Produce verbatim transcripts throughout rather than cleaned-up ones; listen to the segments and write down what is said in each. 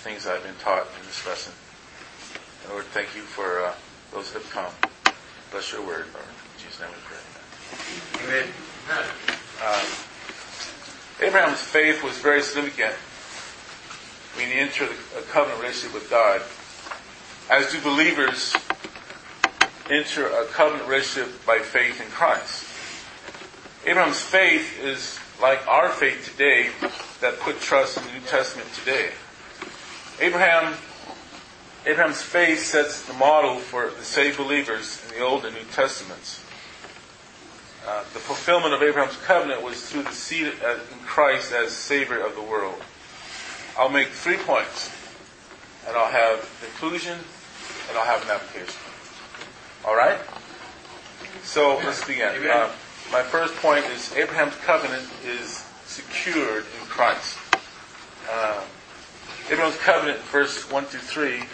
things I've been taught in this lesson. And Lord, thank you for uh, those that have come. Bless your word, Lord. In Jesus' name we pray. Amen. Amen. Um, Abraham's faith was very significant when he entered a covenant relationship with God. As do believers enter a covenant relationship by faith in Christ. Abraham's faith is like our faith today that put trust in the New Testament today. Abraham, Abraham's faith sets the model for the saved believers in the Old and New Testaments. Uh, the fulfillment of Abraham's covenant was through the seed in Christ as Savior of the world. I'll make three points, and I'll have conclusion, and I'll have an application. All right? So let's begin. Uh, my first point is Abraham's covenant is secured in Christ. Uh, Abraham's covenant, verse one through three.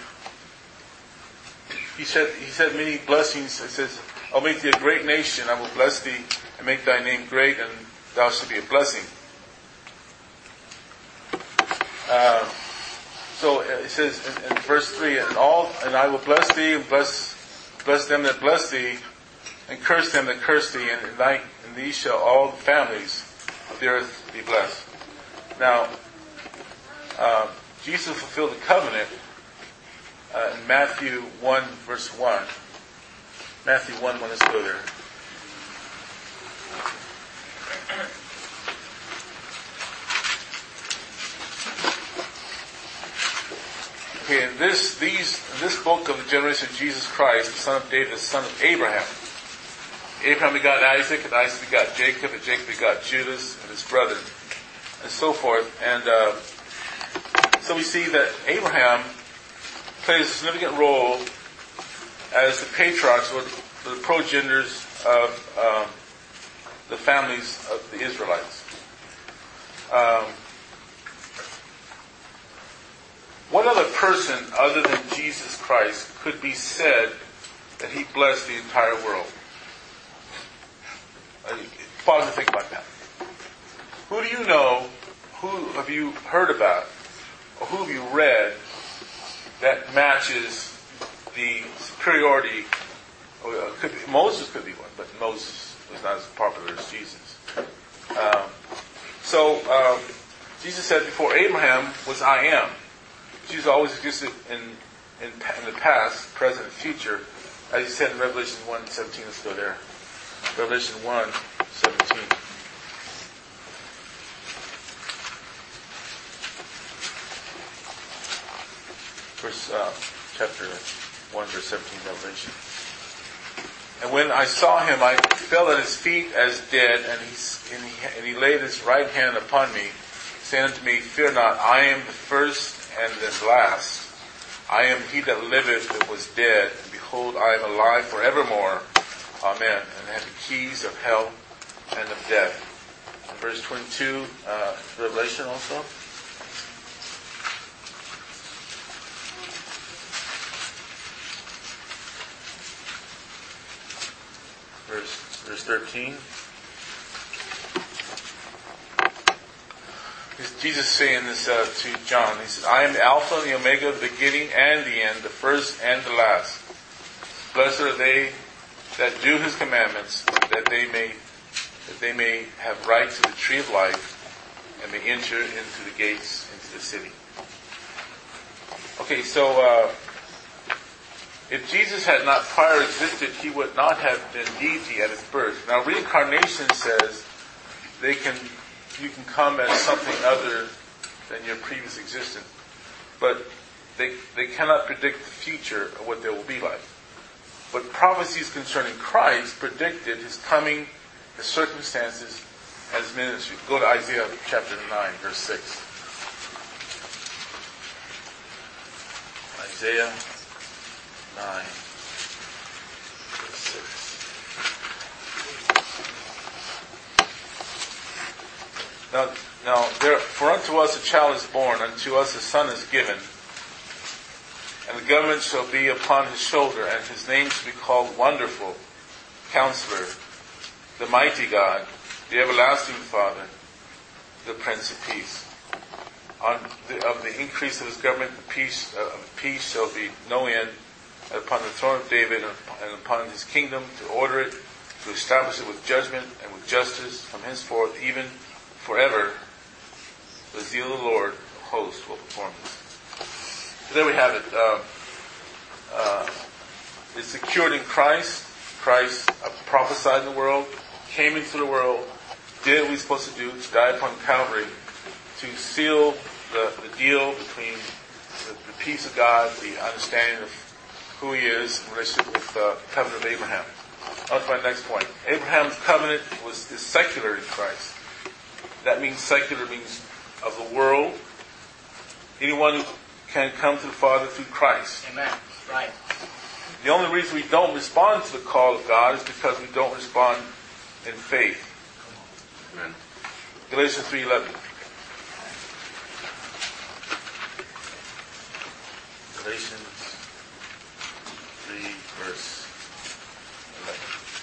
He said, he said many blessings. It says, I'll make thee a great nation. I will bless thee and make thy name great, and thou shalt be a blessing. Uh, so it says in, in verse three, and all, and I will bless thee and bless bless them that bless thee, and curse them that curse thee, and in thy in thee shall all the families of the earth be blessed. Now, uh, Jesus fulfilled the covenant uh, in Matthew one, verse one. Matthew one, one, let's go there. Okay, in this, these, in this book of the generation of Jesus Christ, the son of David, the son of Abraham. Abraham begot Isaac, and Isaac begot Jacob, and Jacob begot Judas and his brother, and so forth. And uh, so we see that Abraham plays a significant role as the patriarchs or the, the progenitors of um, the families of the Israelites. Um, what other person other than Jesus Christ could be said that he blessed the entire world? Uh, pause and think about that. Who do you know, who have you heard about, or who have you read that matches the superiority? Or could be, Moses could be one, but Moses was not as popular as Jesus. Um, so um, Jesus said before Abraham was I am. Jesus always existed in, in in the past, present, and future, as he said in Revelation one seventeen. Let's go there. Revelation one seventeen. Verse uh, chapter one, verse seventeen, Revelation. And when I saw him, I fell at his feet as dead, and he, and he, and he laid his right hand upon me, saying unto me, Fear not, I am the first and the last. I am he that liveth that was dead, and behold, I am alive forevermore. Amen. And I have the keys of hell and of death. And verse twenty-two, uh, Revelation also. Verse, verse thirteen. Jesus saying this uh, to John. He says, I am the Alpha and the Omega, the beginning and the end, the first and the last. Blessed are they that do his commandments, that they may that they may have right to the tree of life, and may enter into the gates, into the city. Okay, so uh, if Jesus had not prior existed, he would not have been deity at his birth. Now, reincarnation says they can you can come as something other than your previous existence, but they they cannot predict the future of what they will be like. But prophecies concerning Christ predicted his coming, his circumstances, and his ministry. Go to Isaiah chapter nine, verse six. Isaiah nine, verse six. Now, now there, for unto us a child is born, unto us a son is given, and the government shall be upon his shoulder, and his name shall be called Wonderful, Counselor, the Mighty God, the Everlasting Father, the Prince of Peace. on the, of the increase of his government, the peace, uh, of peace shall be no end upon the throne of David and upon his kingdom, to order it, to establish it with judgment and with justice from henceforth, even forever. The zeal of the Lord of hosts will perform this. So there we have it. Uh, uh, it's secured in Christ. Christ uh, prophesied in the world, came into the world, did what he's supposed to do, to die upon Calvary, to seal the, the deal between the, the peace of God, the understanding of who he is in relationship with the uh, covenant of Abraham. On to my next point. Abraham's covenant was is secular in Christ. That means secular means of the world. Anyone who can come to the Father through Christ. Amen. Right. The only reason we don't respond to the call of God is because we don't respond in faith. Amen. Galatians three eleven. Galatians three verse eleven.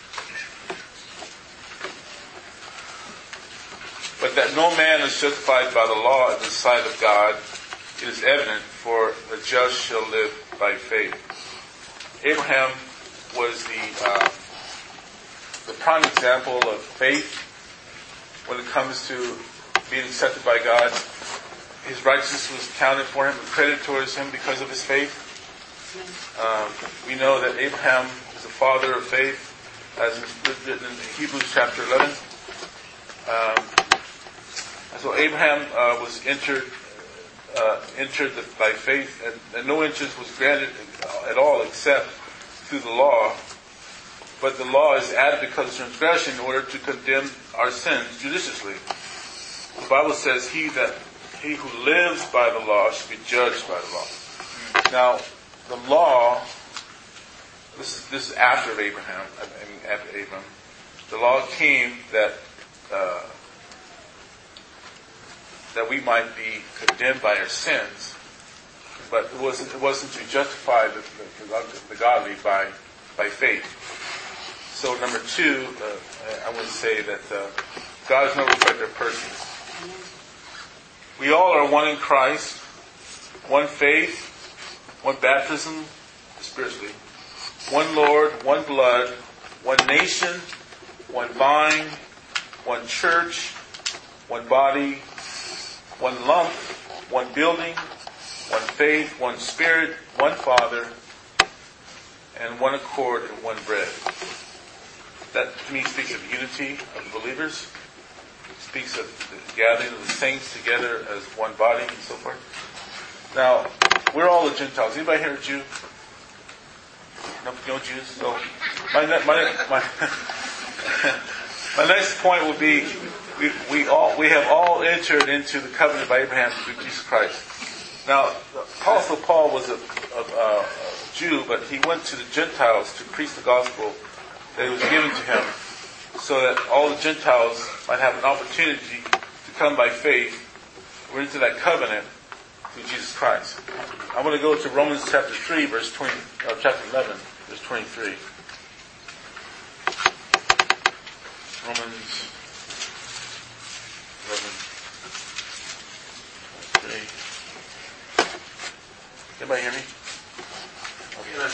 But that no man is justified by the law in the sight of God, it is evident, for the just shall live by faith. Abraham was the uh, the prime example of faith when it comes to being accepted by God. His righteousness was counted for him and credited towards him because of his faith. Um, we know that Abraham is the father of faith, as written in Hebrews chapter eleven. Um, so Abraham uh, was entered uh, entered the, by faith, and, and no entrance was granted at all except through the law. But the law is added because of transgression in order to condemn our sins judiciously. The Bible says, "He that he who lives by the law should be judged by the law." Now, the law. This is this is after Abraham. I mean, after Abraham, the law came that uh, that we might be condemned by our sins, but it wasn't. It wasn't to justify the, the, the godly by by faith. So number two, uh, I want to say that uh, God is no respecter of persons. We all are one in Christ, one faith, one baptism spiritually, one Lord, one blood, one nation, one vine, one church, one body, one lump, one building, one faith, one spirit, one Father, and one accord and one bread. That to me speaks of unity of the believers. It speaks of the gathering of the saints together as one body and so forth. Now, we're all the Gentiles. Anybody here a Jew? No, no Jews? So, my, my, my, my next point would be, we, we all we have all entered into the covenant by Abraham through Jesus Christ. Now, Apostle Paul was a, a, a Jew, but he went to the Gentiles to preach the gospel that was given to him, so that all the Gentiles might have an opportunity to come by faith. We're into that covenant through Jesus Christ. I'm going to go to Romans chapter three, verse twenty, uh, chapter eleven, verse twenty-three. Romans eleven, three. Anybody hear me? Okay.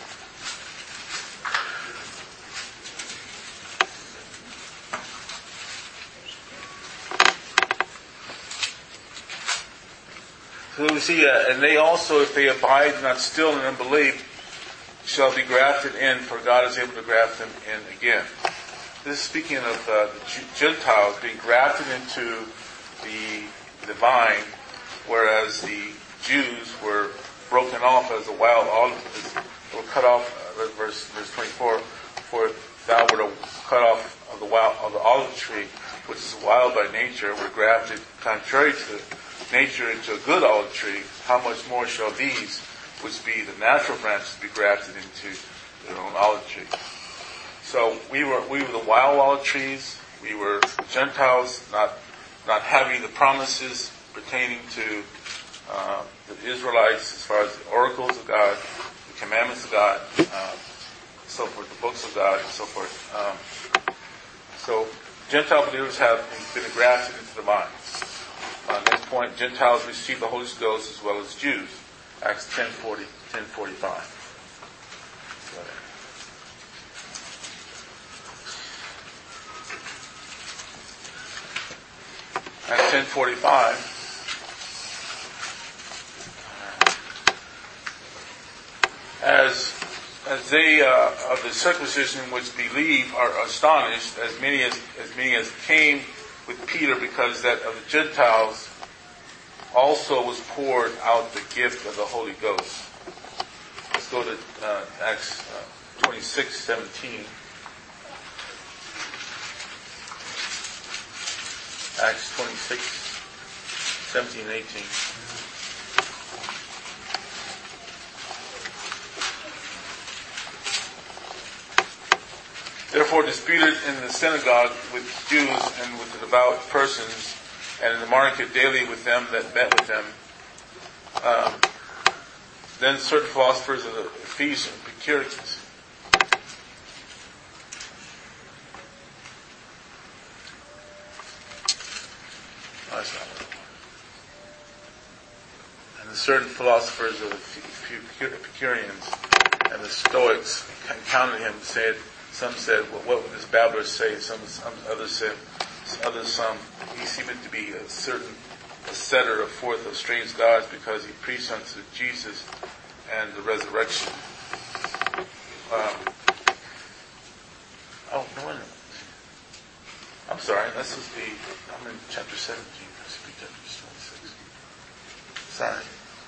So we see, uh, and they also, if they abide not still in unbelief, shall be grafted in, for God is able to graft them in again. This is speaking of uh, the Gentiles being grafted into the, the vine, whereas the Jews were broken off as a wild olive, were cut off, uh, verse, verse twenty-four, for thou wert cut off of the wild, of the olive tree, which is wild by nature, were grafted contrary to nature into a good olive tree. How much more shall these, which be the natural branches, be grafted into their own olive tree? So we were we were the wild olive trees. We were Gentiles, not not having the promises pertaining to uh, the Israelites as far as the oracles of God, the commandments of God, um, so forth, the books of God, and so forth. Um, so Gentile believers have been grafted into the vine. Uh, next point, Gentiles receive the Holy Ghost as well as Jews. Acts ten forty, ten forty-five. Acts ten forty-five. As as they uh, of the circumcision which believe are astonished, as many as as many as came with Peter, because that of the Gentiles also was poured out the gift of the Holy Ghost. Let's go to uh, Acts uh, twenty-six seventeen. Acts twenty-six seventeen and eighteen. Therefore disputed in the synagogue with Jews and with the devout persons, and in the market daily with them that met with them. Um, then certain philosophers of the Ephesian Epicureans. Oh, that's not what I want. And the certain philosophers of the Epicureans and the Stoics encountered him and said, some said, well, what would this babbler say? Some, some others said, others some, he seemed to be a certain a setter of forth of strange gods, because he preached unto Jesus and the resurrection. Um, oh, no wonder. I'm sorry, this is the, I'm in chapter seventeen. This should be chapter twenty-six. Sorry.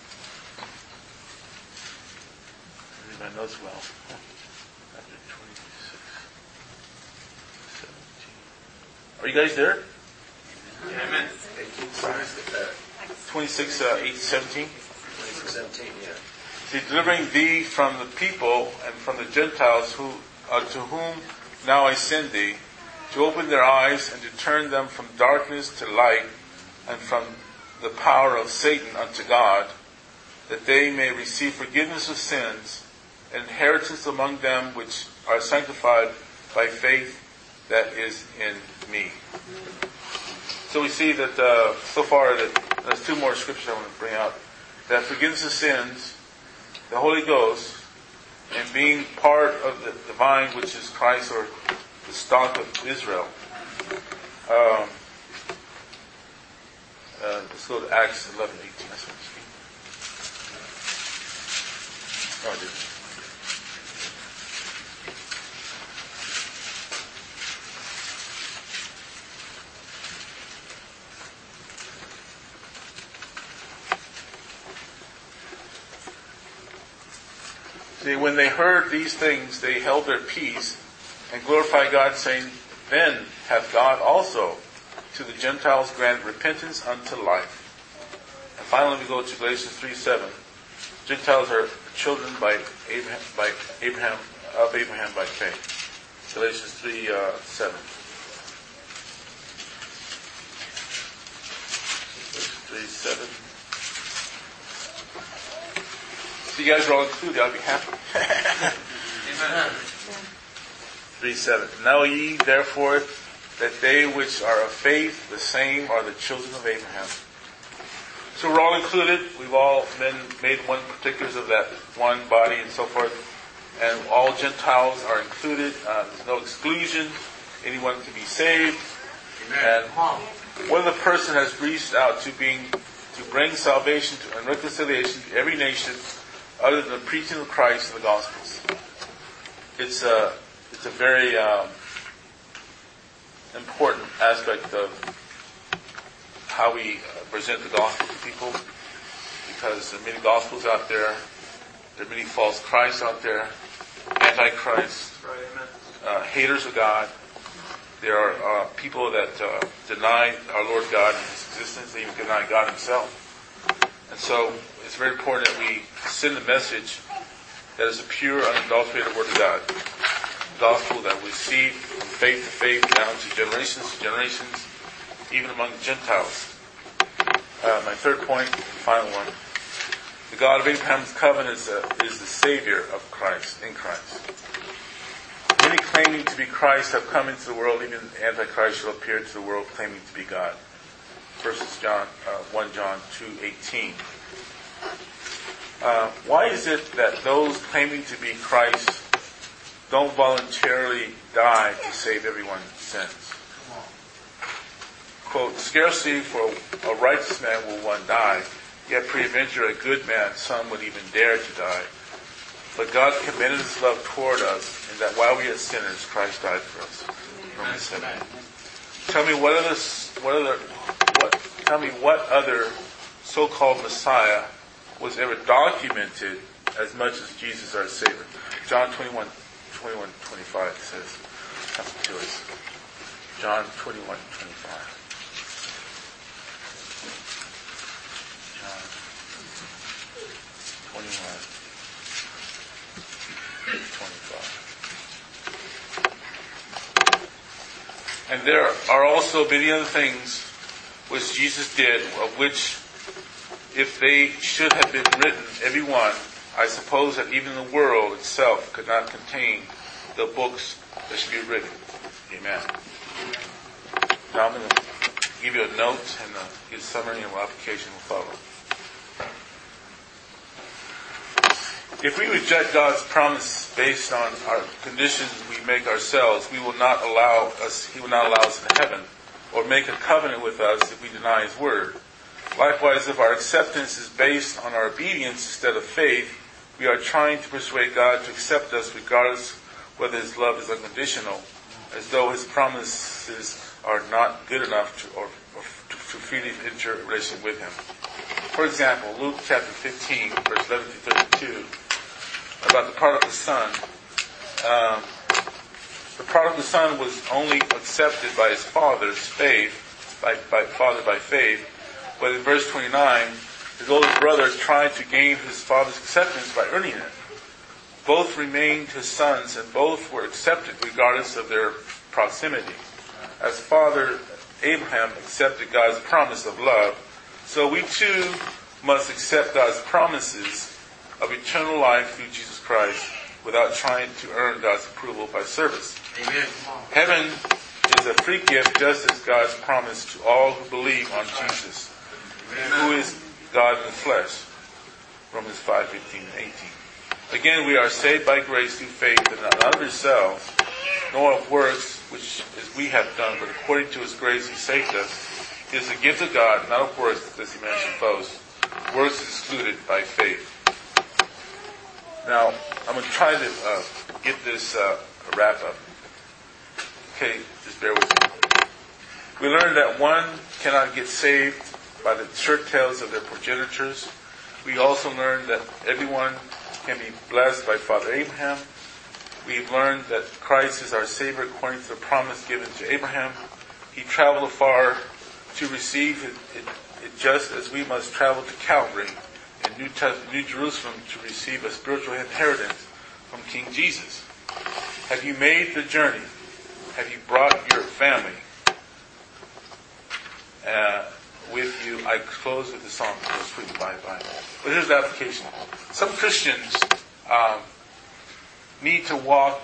I read my notes well. Chapter twenty-six. seventeen. Are you guys there? Amen. Sorry. twenty-six, uh, eight, seventeen. twenty-six, seventeen, yeah. See, delivering thee from the people and from the Gentiles who, uh, to whom now I send thee, to open their eyes and to turn them from darkness to light, and from the power of Satan unto God, that they may receive forgiveness of sins, and inheritance among them which are sanctified by faith that is in me. So we see that uh, so far that there's two more scriptures I want to bring out. That forgiveness of sins, the Holy Ghost, and being part of the divine, which is Christ, or the stock of Israel. Um, uh, let's go to Acts eleven eighteen. That's what I'm speaking. Oh, I did. See, when they heard these things, they held their peace and glorified God, saying, then hath God also to the Gentiles granted repentance unto life. And finally we go to Galatians three seven. Gentiles are children by Abraham, by Abraham of Abraham by faith. Galatians three seven. three seven. So you guys are all included. I'll be happy. Amen. three seven. Know ye therefore that they which are of faith, the same are the children of Abraham. So we're all included. We've all been made one particulars of that one body and so forth. And all Gentiles are included. Uh, there's no exclusion. Anyone can be saved. Amen. And whether the person has reached out to being to bring salvation to, and reconciliation to every nation, other than the preaching of Christ and the Gospels. It's a, it's a very um, important aspect of how we present the Gospel to people, because there are many Gospels out there, there are many false Christs out there, Antichrist, uh, haters of God. There are uh, people that uh, deny our Lord God and His existence, they even deny God Himself. And so it's very important that we send a message that is a pure, unadulterated Word of God. The gospel that we receive from faith to faith, down to generations to generations, even among the Gentiles. Uh, my third point, the final one. The God of Abraham's covenant is, a, is the Savior of Christ, in Christ. Many claiming to be Christ have come into the world, even Antichrist shall appear to the world claiming to be God. verses John, uh, First John two eighteen. Uh, why is it that those claiming to be Christ don't voluntarily die to save everyone's sins? Quote, scarcely for a righteous man will one die, yet peradventure a good man some would even dare to die. But God commended his love toward us, in that while we are sinners, Christ died for us. Romans seven. Tell me what other, what other, what, tell me what other so-called Messiah was ever documented as much as Jesus our Savior. John twenty-one, twenty-one, twenty-five says, come to us. John twenty-one, twenty-five. John twenty-one, twenty-five. And there are also many other things which Jesus did, of which, if they should have been written, every one, I suppose that even the world itself could not contain the books that should be written. Amen. Now I'm going to give you a note and a, a summary and application will follow. If we reject God's promise based on our conditions we make ourselves, we will not allow us, He will not allow us in heaven, or make a covenant with us if we deny His word. Likewise, if our acceptance is based on our obedience instead of faith, we are trying to persuade God to accept us regardless whether His love is unconditional, as though His promises are not good enough to, or, or to, to freely enter a relationship with Him. For example, Luke chapter fifteen, verse eleven to thirty-two, about the prodigal son. Um, the prodigal son was only accepted by his father's faith, by, by father by faith. But in verse twenty-nine, his older brother tried to gain his father's acceptance by earning it. Both remained his sons, and both were accepted regardless of their proximity. As Father Abraham accepted God's promise of love, so we too must accept God's promises of eternal life through Jesus Christ without trying to earn God's approval by service. Amen. Heaven is a free gift, just as God's promise to all who believe on Jesus, who is God in the flesh. Romans five, fifteen and eighteen. Again, we are saved by grace through faith, and not of ourselves, nor of works which as we have done, but according to His grace He saved us. It is a gift of God, not of works, as He mentioned boast. Works is excluded by faith. Now, I'm going to try to uh, get this uh, wrap up. Okay, just bear with me. We learned that one cannot get saved by the shirt tails of their progenitors. We also learned that everyone can be blessed by Father Abraham. We've learned that Christ is our Savior according to the promise given to Abraham. He traveled afar to receive it, it, it just as we must travel to Calvary in New, New Jerusalem to receive a spiritual inheritance from King Jesus. Have you made the journey? Have you brought your family uh, with you? I close with the song, Sweet Bye Bye. But here's the application. Some Christians um, need to walk,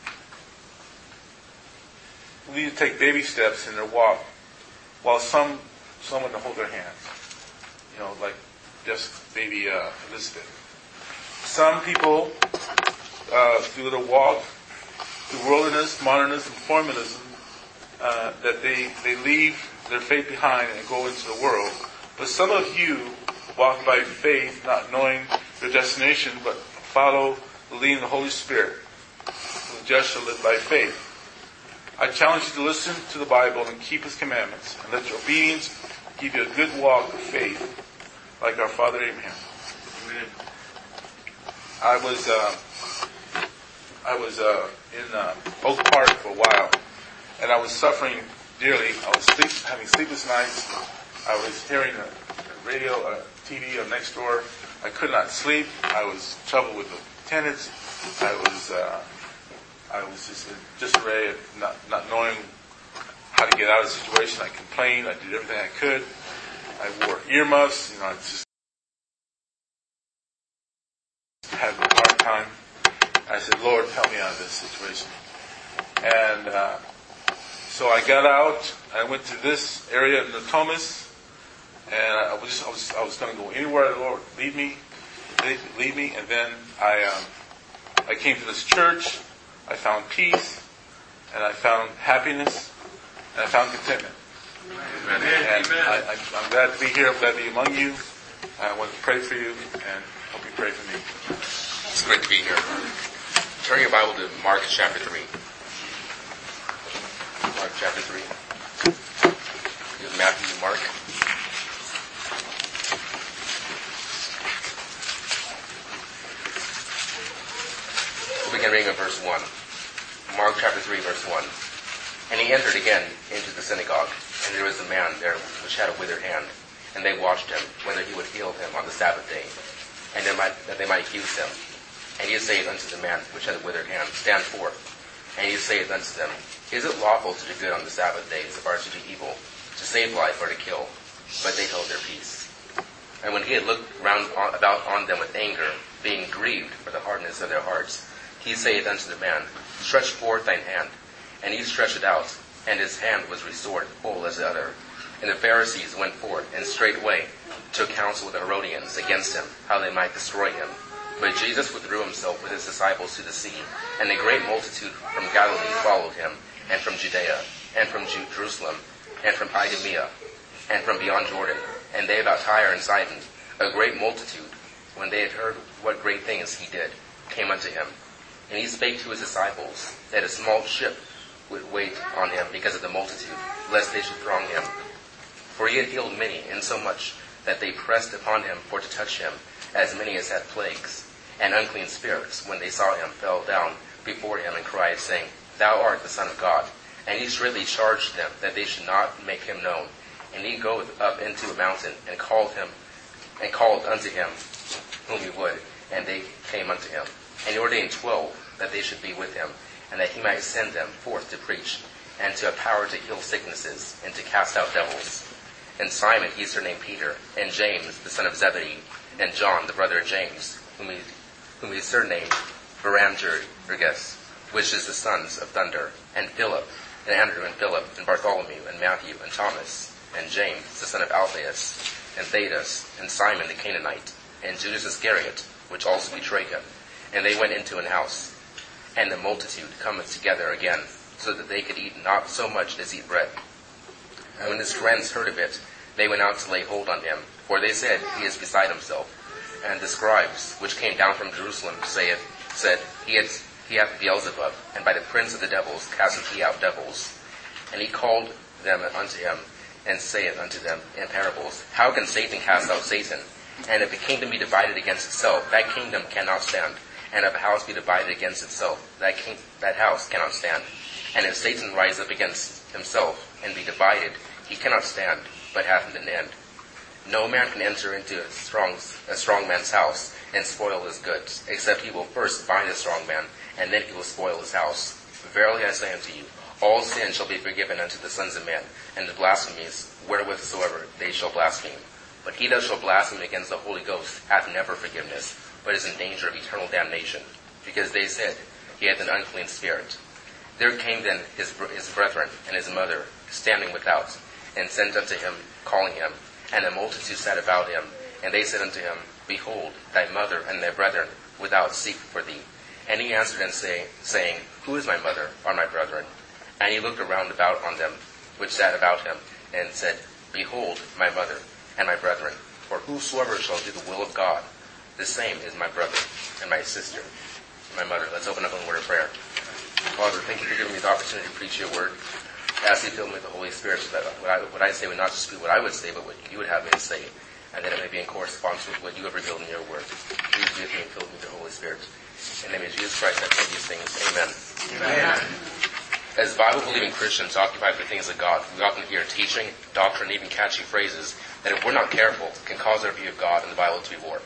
need to take baby steps in their walk, while some someone to hold their hands. You know, like just baby uh, Elizabeth. Some people, uh, through the walk, through worldliness, modernism, formalism, uh, that they, they leave their faith behind and go into the world. But some of you walk by faith, not knowing your destination, but follow the leading of the Holy Spirit. The just shall live by faith. I challenge you to listen to the Bible and keep His commandments, and let your obedience give you a good walk of faith, like our father Abraham. Amen. I was uh, I was uh, in uh, Oak Park for a while, and I was suffering dearly. I was sleep, having sleepless nights. I was hearing a, a radio, a T V on next door. I could not sleep. I was troubled with the tenants. I was uh, I was just in disarray, not not knowing how to get out of the situation. I complained. I did everything I could. I wore earmuffs. You know, I just had a hard time. I said, Lord, help me out of this situation. And uh, so I got out. I went to this area in Nokomis, just, I was, I was going to go anywhere the Lord lead me, lead, lead me. And then I, um, I came to this church. I found peace, and I found happiness, and I found contentment. Amen. And I, I, I'm glad to be here. I'm glad to be among you. I want to pray for you, and hope you pray for me. It's great to be here. Turn your Bible to Mark chapter three. Mark chapter three. You have Matthew and Mark. We'll begin reading at verse one. Mark chapter three, verse one. And he entered again into the synagogue, and there was a man there which had a withered hand. And they watched him, whether he would heal him on the Sabbath day, and they might, that they might accuse him. And he saith unto the man which had a withered hand, Stand forth. And he saith unto them, Is it lawful to do good on the Sabbath days, or to do evil, to save life, or to kill? But they held their peace. And when he had looked round on, about on them with anger, being grieved for the hardness of their hearts, he saith unto the man, Stretch forth thine hand. And he stretched it out, and his hand was restored whole as the other. And the Pharisees went forth, and straightway took counsel with the Herodians against him, how they might destroy him. But Jesus withdrew himself with his disciples to the sea, and a great multitude from Galilee followed him, and from Judea, and from Jerusalem, and from Idumea, and from beyond Jordan, and they about Tyre and Sidon, a great multitude, when they had heard what great things he did, came unto him. And he spake to his disciples that a small ship would wait on him because of the multitude, lest they should throng him. For he had healed many, insomuch that they pressed upon him for to touch him, as many as had plagues. And unclean spirits, when they saw him, fell down before him and cried, saying, Thou art the Son of God. And he straitly charged them that they should not make him known. And he goeth up into a mountain, and called him, and called unto him whom he would, and they came unto him. And he ordained twelve, that they should be with him, and that he might send them forth to preach, and to have power to heal sicknesses, and to cast out devils. And Simon he surnamed Peter, and James the son of Zebedee, and John the brother of James, whom he, whom he surnamed Boanerges, which is the sons of thunder, and Philip, and Andrew, and Philip, and Bartholomew, and Matthew, and Thomas, and James the son of Alphaeus, and Thaddeus, and Simon the Canaanite, and Judas Iscariot, which also betrayed him. And they went into an house, and the multitude cometh together again, so that they could eat not so much as eat bread. And when his friends heard of it, they went out to lay hold on him, for they said, He is beside himself. And the scribes, which came down from Jerusalem, saith, said, He hath, he hath Beelzebub, and by the prince of the devils casteth he out devils. And he called them unto him, and saith unto them in parables, How can Satan cast out Satan? And if a kingdom be divided against itself, that kingdom cannot stand. And if a house be divided against itself, that king, that house cannot stand. And if Satan rise up against himself, and be divided, he cannot stand, but hath an end. No man can enter into a strong, a strong man's house, and spoil his goods, except he will first bind the strong man, and then he will spoil his house. Verily I say unto you, all sin shall be forgiven unto the sons of men, and the blasphemies wherewithsoever they shall blaspheme. But he that shall blaspheme against the Holy Ghost hath never forgiveness, but is in danger of eternal damnation, because they said, He hath an unclean spirit. There came then his, his brethren and his mother, standing without, and sent unto him, calling him. And the multitude sat about him, and they said unto him, Behold, thy mother and thy brethren without seek for thee. And he answered and say, saying, Who is my mother, or my brethren? And he looked around about on them, which sat about him, and said, Behold, my mother and my brethren. For whosoever shall do the will of God, the same is my brother and my sister, my mother. Let's open up in a word of prayer. Father, thank you for giving me the opportunity to preach your word. I ask you to fill me with the Holy Spirit so that what I, what I say would not just be what I would say, but what you would have me to say, and that it may be in correspondence with what you have revealed in your word. Please be with me and fill me with the Holy Spirit. In the name of Jesus Christ, I pray these things. Amen. Amen. As Bible-believing Christians occupied with the things of God, we often hear teaching, doctrine, and even catchy phrases that, if we're not careful, can cause our view of God and the Bible to be warped.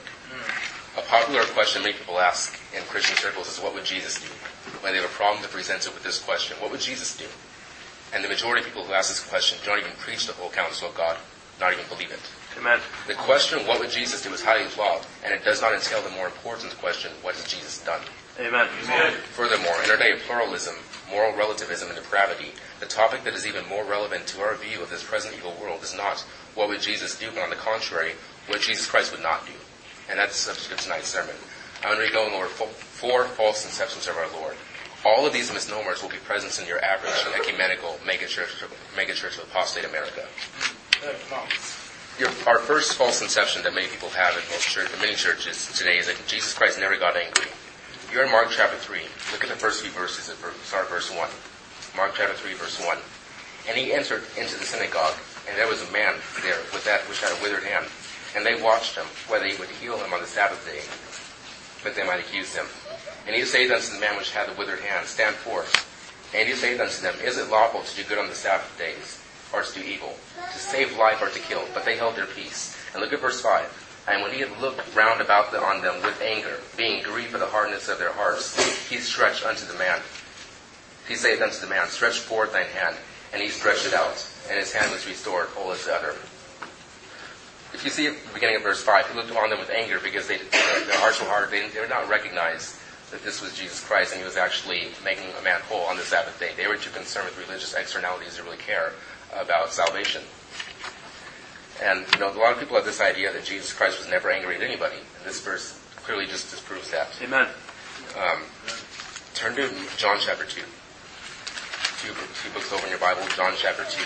A popular question many people ask in Christian circles is, what would Jesus do? When they have a problem, they're presented with this question, what would Jesus do? And the majority of people who ask this question do not even preach the whole counsel of God, not even believe it. Amen. The question, what would Jesus do, is highly flawed, and it does not entail the more important question, what has Jesus done? Amen. Amen. Furthermore, in our day of pluralism, moral relativism and depravity, the topic that is even more relevant to our view of this present evil world is not what would Jesus do, but on the contrary, what Jesus Christ would not do. And that's the subject of tonight's sermon. I'm going to go over four false conceptions of our Lord. All of these misnomers will be present in your average ecumenical megachurch, megachurch of apostate America. Your, our first false conception that many people have in most church, in many churches today is that Jesus Christ never got angry. You're in Mark chapter three. Look at the first few verses. At verse, start verse one. Mark chapter three, verse one. And he entered into the synagogue, and there was a man there with that which had a withered hand. And they watched him, whether he would heal him on the Sabbath day, but they might accuse him. And he said unto the man which had the withered hand, Stand forth. And he said unto them, Is it lawful to do good on the Sabbath days, or to do evil, to save life or to kill? But they held their peace. And look at verse five. And when he had looked round about the, on them with anger, being grieved for the hardness of their hearts, he stretched unto the man. He saith unto the man, Stretch forth thine hand. And he stretched it out, and his hand was restored, whole as the other. If you see at the beginning of verse five, he looked upon them with anger because they, their hearts were hard. They, they did not recognize that this was Jesus Christ and he was actually making a man whole on the Sabbath day. They were too concerned with religious externalities to really care about salvation. And, you know, a lot of people have this idea that Jesus Christ was never angry at anybody. And this verse clearly just disproves that. Amen. Um, turn to John chapter two. Two, two books over in your Bible, John chapter two.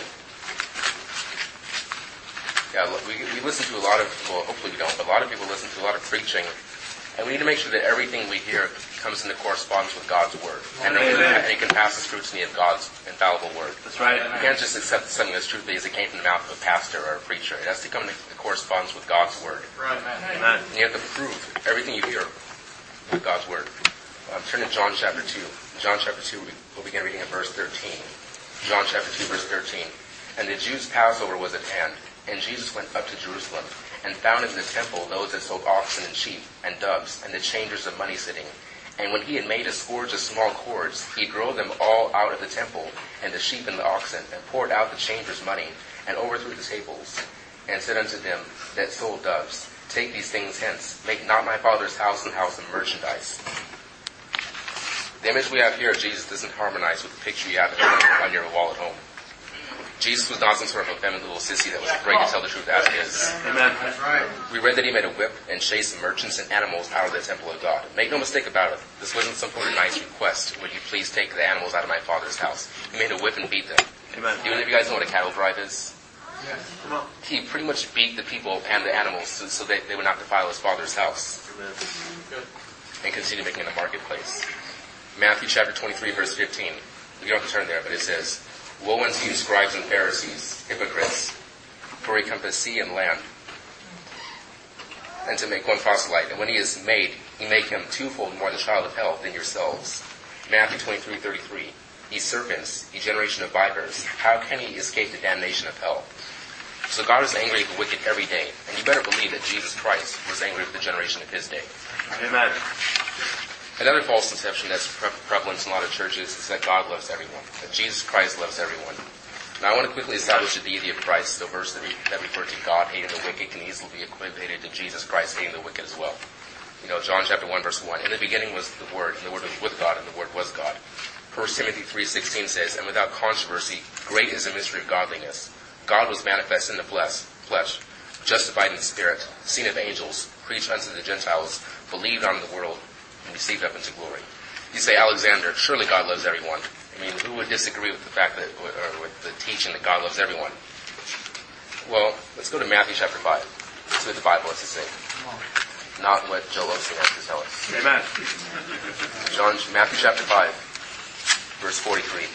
Yeah, we, we listen to a lot of, well, hopefully we don't, but a lot of people listen to a lot of preaching. And we need to make sure that everything we hear comes into correspondence with God's Word. And, and it can pass the scrutiny of God's infallible Word. That's right. You can't just accept something that's true because it came from the mouth of a pastor or a preacher. It has to come into correspondence with God's Word. Right. Amen. And you have to prove everything you hear with God's Word. Um, turn to John chapter two. John chapter two, we'll begin reading at verse thirteen. John chapter two, verse thirteen. And the Jews' Passover was at hand, and Jesus went up to Jerusalem, and found in the temple those that sold oxen and sheep and doves, and the changers of money sitting. And when he had made a scourge of small cords, he drove them all out of the temple, and the sheep and the oxen, and poured out the changers' money, and overthrew the tables, and said unto them that sold doves, Take these things hence, make not my Father's house an house of merchandise. The image we have here of Jesus doesn't harmonize with the picture you have on your wall at home. Jesus was not some sort of effeminate little sissy that was afraid to tell the truth as is. Amen. That's right. We read that he made a whip and chased merchants and animals out of the temple of God. Make no mistake about it. This wasn't some sort of nice request. Would you please take the animals out of my Father's house? He made a whip and beat them. Amen. Do any of you guys know what a cattle drive is? Yes. Come on. He pretty much beat the people and the animals so, so that they would not defile his Father's house. Amen. Good. And continue making it a marketplace. Matthew chapter twenty-three, verse fifteen. You don't have to turn there, but it says, Woe unto you, scribes and Pharisees, hypocrites, for ye compass sea and land, and to make one proselyte. And when he is made, ye make him twofold more the child of hell than yourselves. Matthew twenty-three, thirty-three. Ye serpents, ye generation of vipers, how can ye escape the damnation of hell? So God is angry with the wicked every day, and you better believe that Jesus Christ was angry with the generation of his day. Amen. Another false conception that's pre- prevalent in a lot of churches is that God loves everyone, that Jesus Christ loves everyone. Now I want to quickly establish the deity of Christ. The verse that, re- that referred to God hating the wicked can easily be equivocated to Jesus Christ hating the wicked as well. You know, John chapter one, verse one. In the beginning was the Word, and the Word was with God, and the Word was God. First Timothy three sixteen says, And without controversy, great is the mystery of godliness. God was manifest in the flesh, flesh, justified in the spirit, seen of angels, preached unto the Gentiles, believed on the world, and received up into glory. You say, Alexander, surely God loves everyone. I mean, who would disagree with the fact that, or with the teaching that God loves everyone? Well, let's go to Matthew chapter five. That's what the Bible has to say. Not what Joel Osteen has to tell us. Amen. John, Matthew chapter five, verse forty-three.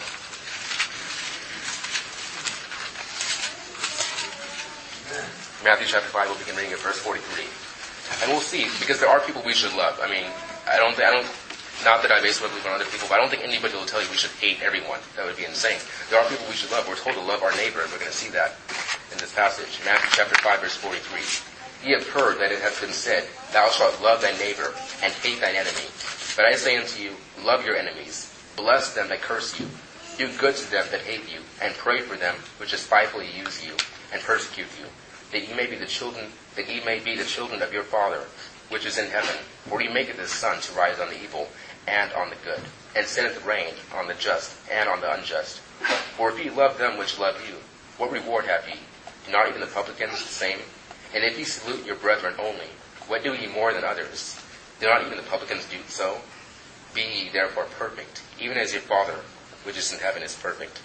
Matthew chapter five, we'll begin reading at verse forty-three. And we'll see, because there are people we should love. I mean, I don't, I don't, not that I base what I believe on other people, but I don't think anybody will tell you we should hate everyone. That would be insane. There are people we should love. We're told to love our neighbor, and we're going to see that in this passage. Matthew chapter five, verse forty-three. Ye have heard that it hath been said, Thou shalt love thy neighbor, and hate thine enemy. But I say unto you, love your enemies, bless them that curse you, do good to them that hate you, and pray for them which despitefully use you, and persecute you, that ye may be the children, that ye may be the children of your Father, which is in heaven. For he maketh his sun to rise on the evil, and on the good, and sendeth rain on the just and on the unjust. For if ye love them which love you, what reward have ye? Do not even the publicans the same? And if ye salute your brethren only, what do ye more than others? Do not even the publicans do so? Be ye therefore perfect, even as your Father which is in heaven is perfect.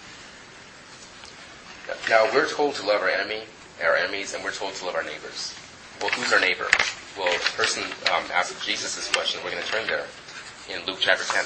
Now we're told to love our enemy, our enemies, and we're told to love our neighbors. Well, who's our neighbor? Well, a person um, asked Jesus this question. We're going to turn there in Luke chapter ten.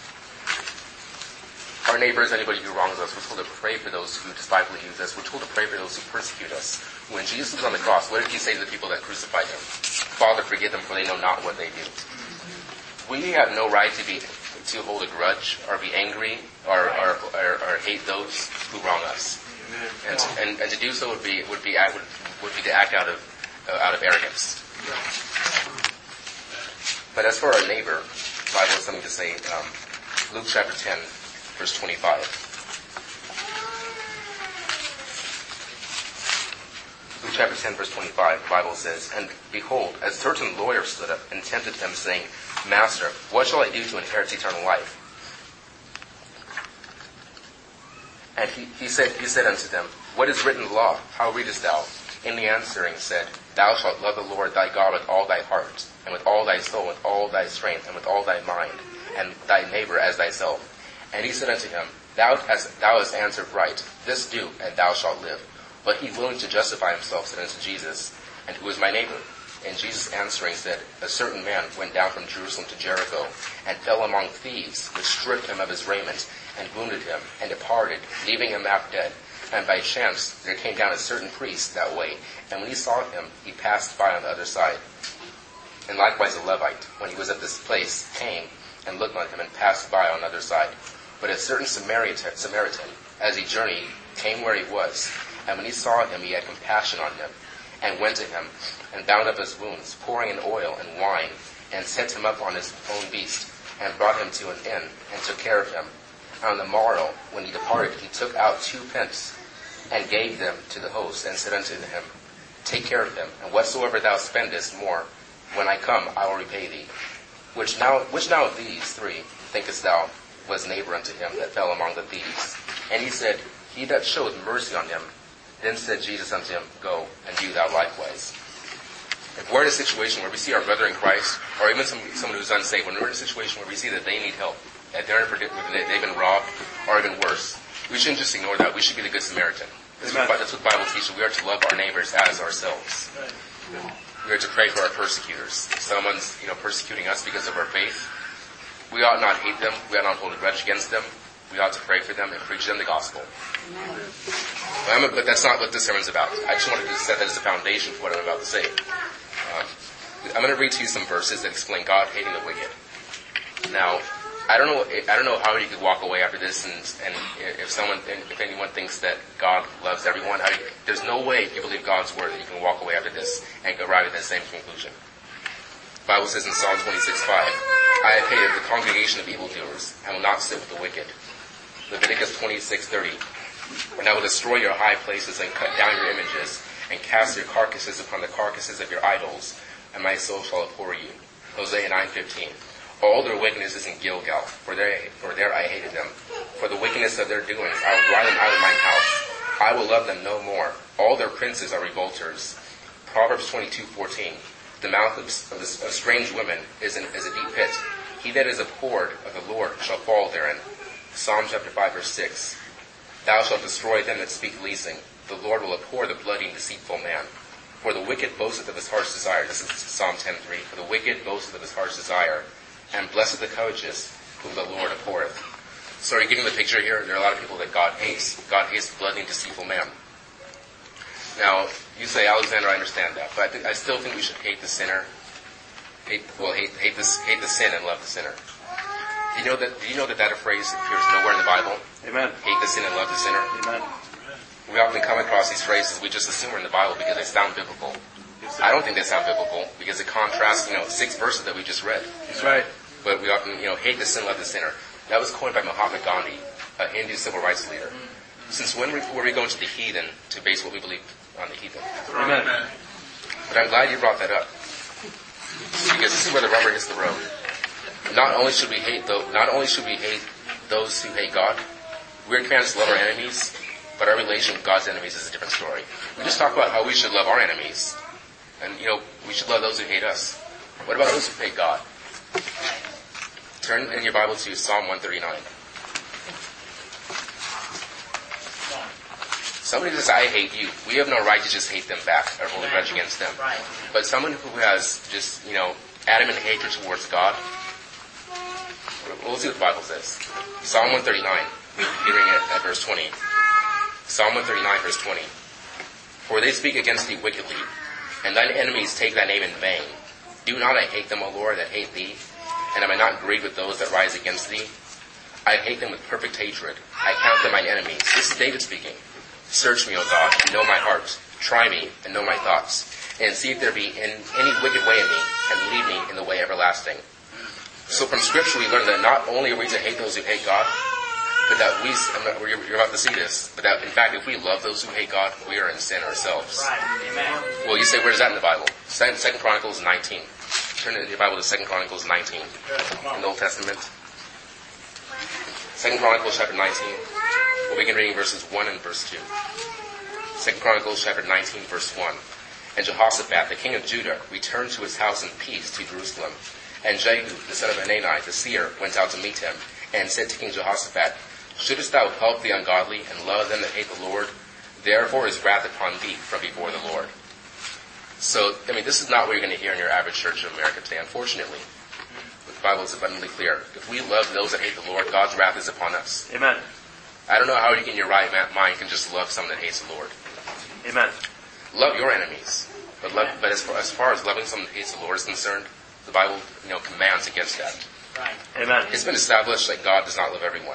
Our neighbor is anybody who wrongs us. We're told to pray for those who despitefully use us. We're told to pray for those who persecute us. When Jesus was on the cross, what did he say to the people that crucified him? Father, forgive them, for they know not what they do. We have no right to be to hold a grudge or be angry or, or, or, or hate those who wrong us. And, and, and to do so would be would be would, would be to act out of uh, out of arrogance. But as for our neighbor, the Bible has something to say. Um, Luke chapter ten, verse twenty-five. Luke chapter ten, verse twenty-five, the Bible says, "And behold, a certain lawyer stood up and tempted him, saying, Master, what shall I do to inherit eternal life? And he, he said, he said unto them, What is written in the law? How readest thou? And the answering said, Thou shalt love the Lord thy God with all thy heart, and with all thy soul, with all thy strength, and with all thy mind, and thy neighbor as thyself. And he said unto him, Thou hast, thou hast answered right. This do, and thou shalt live. But he, willing to justify himself, said unto Jesus, And who is my neighbor? And Jesus answering said, A certain man went down from Jerusalem to Jericho, and fell among thieves, which stripped him of his raiment, and wounded him, and departed, leaving him half dead. And by chance there came down a certain priest that way, and when he saw him, he passed by on the other side. And likewise a Levite, when he was at this place, came and looked on him, and passed by on the other side. But a certain Samaritan, Samaritan, as he journeyed, came where he was, and when he saw him, he had compassion on him, and went to him, and bound up his wounds, pouring in oil and wine, and set him up on his own beast, and brought him to an inn, and took care of him. And on the morrow, when he departed, he took out two pence, and gave them to the host, and said unto him, Take care of him, and whatsoever thou spendest more, when I come, I will repay thee. Which now, which now of these three, thinkest thou, was neighbor unto him that fell among the thieves? And he said, He that showed mercy on him. Then said Jesus unto him, Go, and do thou likewise. If we're in a situation where we see our brother in Christ, or even some, someone who's unsaved, when we're in a situation where we see that they need help, that they're in, they've been robbed, or even worse, we shouldn't just ignore that. We should be the Good Samaritan. That's what, that's what the Bible teaches. We are to love our neighbors as ourselves. We are to pray for our persecutors. If someone's, you know, persecuting us because of our faith, we ought not hate them. We ought not hold a grudge against them. We ought to pray for them and preach them the gospel. But, but that's not what this sermon's about. I just wanted to set that as a foundation for what I'm about to say. Um, I'm going to read to you some verses that explain God hating the wicked. Now, I don't know. I don't know how you could walk away after this, and, and if someone, if anyone thinks that God loves everyone, how you, there's no way if you believe God's word that you can walk away after this and arrive at that same conclusion. The Bible says in Psalm twenty-six five, I have hated the congregation of evildoers, and will not sit with the wicked. Leviticus twenty-six thirty, and I will destroy your high places and cut down your images, and cast your carcasses upon the carcasses of your idols, and my soul shall abhor you. Hosea nine fifteen. All their wickedness is in Gilgal, for there, for there I hated them. For the wickedness of their doings, I will drive them out of mine house. I will love them no more. All their princes are revolters. Proverbs twenty-two fourteen. The mouth of, of, the, of strange women is, in, is a deep pit. He that is abhorred of the Lord shall fall therein. Psalm chapter five verse six. Thou shalt destroy them that speak leasing. The Lord will abhor the bloody and deceitful man. For the wicked boasteth of his heart's desire. This is Psalm ten three. For the wicked boasteth of his heart's desire. And blessed the covetous, whom the Lord abhorreth. So are you getting the picture here? There are a lot of people that God hates. God hates the bloody and deceitful man. Now, you say, Alexander, I understand that. But I, think, I still think we should hate the sinner. Hate, well, hate, hate, this, hate the sin and love the sinner. Do you know that, do you know that that phrase appears nowhere in the Bible? Amen. Hate the sin and love the sinner. Amen. We often come across these phrases, we just assume are in the Bible because they sound biblical. I don't think they sound biblical because it contrasts, you know, six verses that we just read. That's right. But we often, you know, hate the sin, love the sinner. That was coined by Mahatma Gandhi, a Hindu civil rights leader. Since when were we going to the heathen to base what we believe on the heathen? Amen. But I'm glad you brought that up. Because this is where the rubber hits the road. not only should we hate those, not only should we hate those who hate God, we're commanded to love our enemies, but our relation with God's enemies is a different story. We just talked about how we should love our enemies. And, you know, we should love those who hate us. What about those who hate God? Turn in your Bible to Psalm one thirty-nine. Somebody says, I hate you. We have no right to just hate them back or hold a grudge against them. But someone who has just, you know, adamant hatred towards God, we'll see what the Bible says. Psalm one thirty-nine, beginning at, at verse twenty. Psalm one thirty-nine, verse twenty. For they speak against thee wickedly, and thine enemies take thy name in vain. Do not I hate them, O Lord, that hate thee? And am I not grieved with those that rise against thee? I hate them with perfect hatred. I count them mine enemies. This is David speaking. Search me, O God, and know my heart. Try me, and know my thoughts. And see if there be in any wicked way in me, and lead me in the way everlasting. So from Scripture we learn that not only are we to hate those who hate God, but that we, you're about to see this, but that in fact if we love those who hate God, we are in sin ourselves. Right. Amen. Well, you say, where's that in the Bible? Second, Second Chronicles nineteen. Turn in your Bible to Second Chronicles nineteen in the Old Testament. Second Chronicles chapter nineteen. We'll begin reading verses one and verse two. Second Chronicles chapter nineteen, verse one. And Jehoshaphat, the king of Judah, returned to his house in peace to Jerusalem. And Jehu, the son of Hanani, the seer, went out to meet him, and said to King Jehoshaphat, Shouldest thou help the ungodly, and love them that hate the Lord? Therefore is wrath upon thee from before the Lord. So, I mean, this is not what you're going to hear in your average church in America today, unfortunately. But the Bible is abundantly clear. If we love those that hate the Lord, God's wrath is upon us. Amen. I don't know how you in your right mind can just love someone that hates the Lord. Amen. Love your enemies. But, love, but as, far, as far as loving someone that hates the Lord is concerned, the Bible, you know, commands against that. Right. Amen. It's been established that God does not love everyone.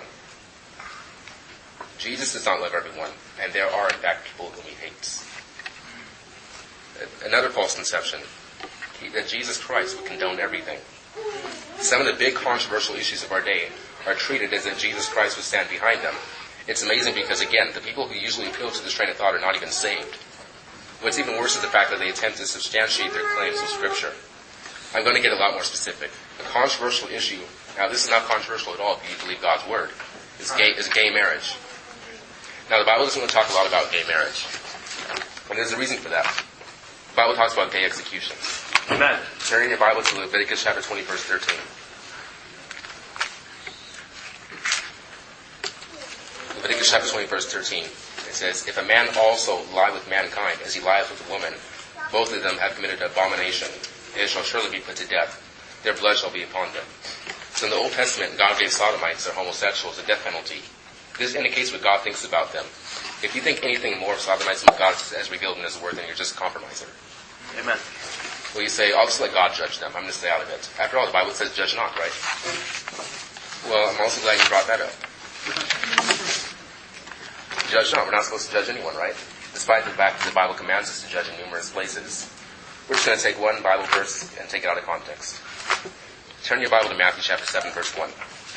Jesus does not love everyone, and there are, in fact, people whom he hates. Another false conception, that Jesus Christ would condone everything. Some of the big controversial issues of our day are treated as if Jesus Christ would stand behind them. It's amazing because, again, the people who usually appeal to this train of thought are not even saved. What's even worse is the fact that they attempt to substantiate their claims with Scripture. I'm going to get a lot more specific. A controversial issue, now this is not controversial at all if you believe God's Word, is gay, is gay marriage. Now the Bible doesn't want to talk a lot about gay marriage. And there's a reason for that. The Bible talks about gay execution. Amen. Turn in your Bible to Leviticus chapter twenty, verse thirteen. Leviticus chapter twenty, verse thirteen. It says, If a man also lie with mankind as he lieth with a woman, both of them have committed abomination. They shall surely be put to death. Their blood shall be upon them. So in the Old Testament, God gave sodomites or homosexuals a death penalty. This indicates what God thinks about them. If you think anything more of sodomites than what God has revealed in His Word, then you're just a compromiser. Amen. Well, you say, I'll just let God judge them. I'm going to stay out of it. After all, the Bible says judge not, right? Well, I'm also glad you brought that up. Judge not. We're not supposed to judge anyone, right? Despite the fact that the Bible commands us to judge in numerous places. We're just going to take one Bible verse and take it out of context. Turn your Bible to Matthew chapter seven, verse one.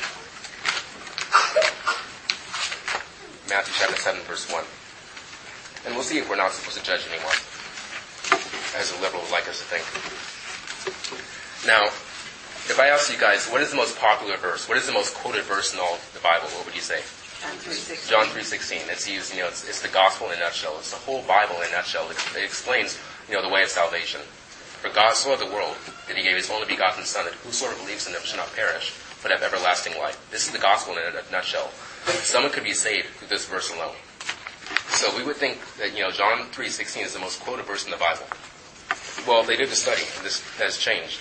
Matthew chapter seven, verse one. And we'll see if we're not supposed to judge anyone, as a liberal would like us to think. Now, if I ask you guys, what is the most popular verse? What is the most quoted verse in all the Bible? What would you say? John three sixteen. It's used, you know, it's, it's the gospel in a nutshell. It's the whole Bible in a nutshell. It, it explains, you know, the way of salvation. For God so loved the world that He gave His only begotten Son, that whosoever believes in Him shall not perish, but have everlasting life. This is the gospel in a nutshell. Someone could be saved through this verse alone. So we would think that, you know, John three sixteen is the most quoted verse in the Bible. Well, they did the study. This has changed.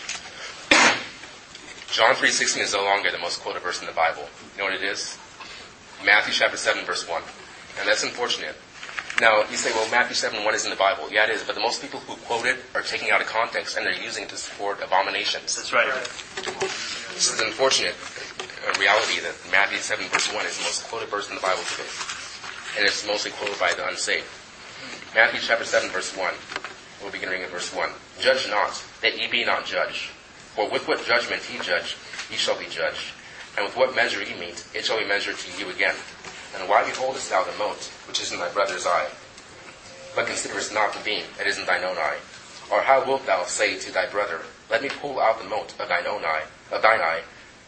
John three sixteen is no longer the most quoted verse in the Bible. You know what it is? Matthew chapter seven, verse one. And that's unfortunate. Now, you say, well, Matthew seven, one is in the Bible. Yeah, it is. But the most people who quote it are taking it out of context, and they're using it to support abominations. That's right. This is an unfortunate reality that Matthew seven, verse one is the most quoted verse in the Bible today. And it's mostly quoted by the unsaved. Matthew chapter seven, verse one. We'll begin reading at verse one. Judge not, that ye be not judged. For with what judgment ye judge, ye shall be judged. And with what measure ye meet, it shall be measured to you again. And why beholdest thou the mote, which is in thy brother's eye, but considerest not the beam that is in thine own eye? Or how wilt thou say to thy brother, Let me pull out the mote of thine own eye, of thine eye,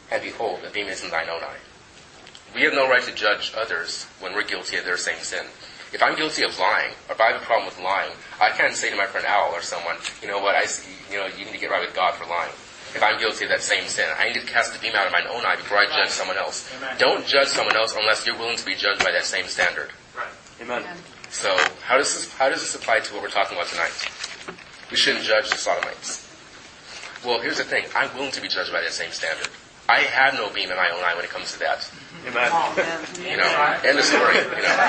and behold, a beam is in thine own eye. We have no right to judge others when we're guilty of their same sin. If I'm guilty of lying, or if I have a problem with lying, I can't say to my friend Al or someone, you know what, I see, you know, you need to get right with God for lying. If I'm guilty of that same sin, I need to cast the beam out of my own eye before I judge someone else. Amen. Don't judge someone else unless you're willing to be judged by that same standard. Right. Amen. So, how does this how does this apply to what we're talking about tonight? We shouldn't judge the Sodomites. Well, here's the thing. I'm willing to be judged by that same standard. I have no beam in my own eye when it comes to that. Amen. You know, end of story. You know,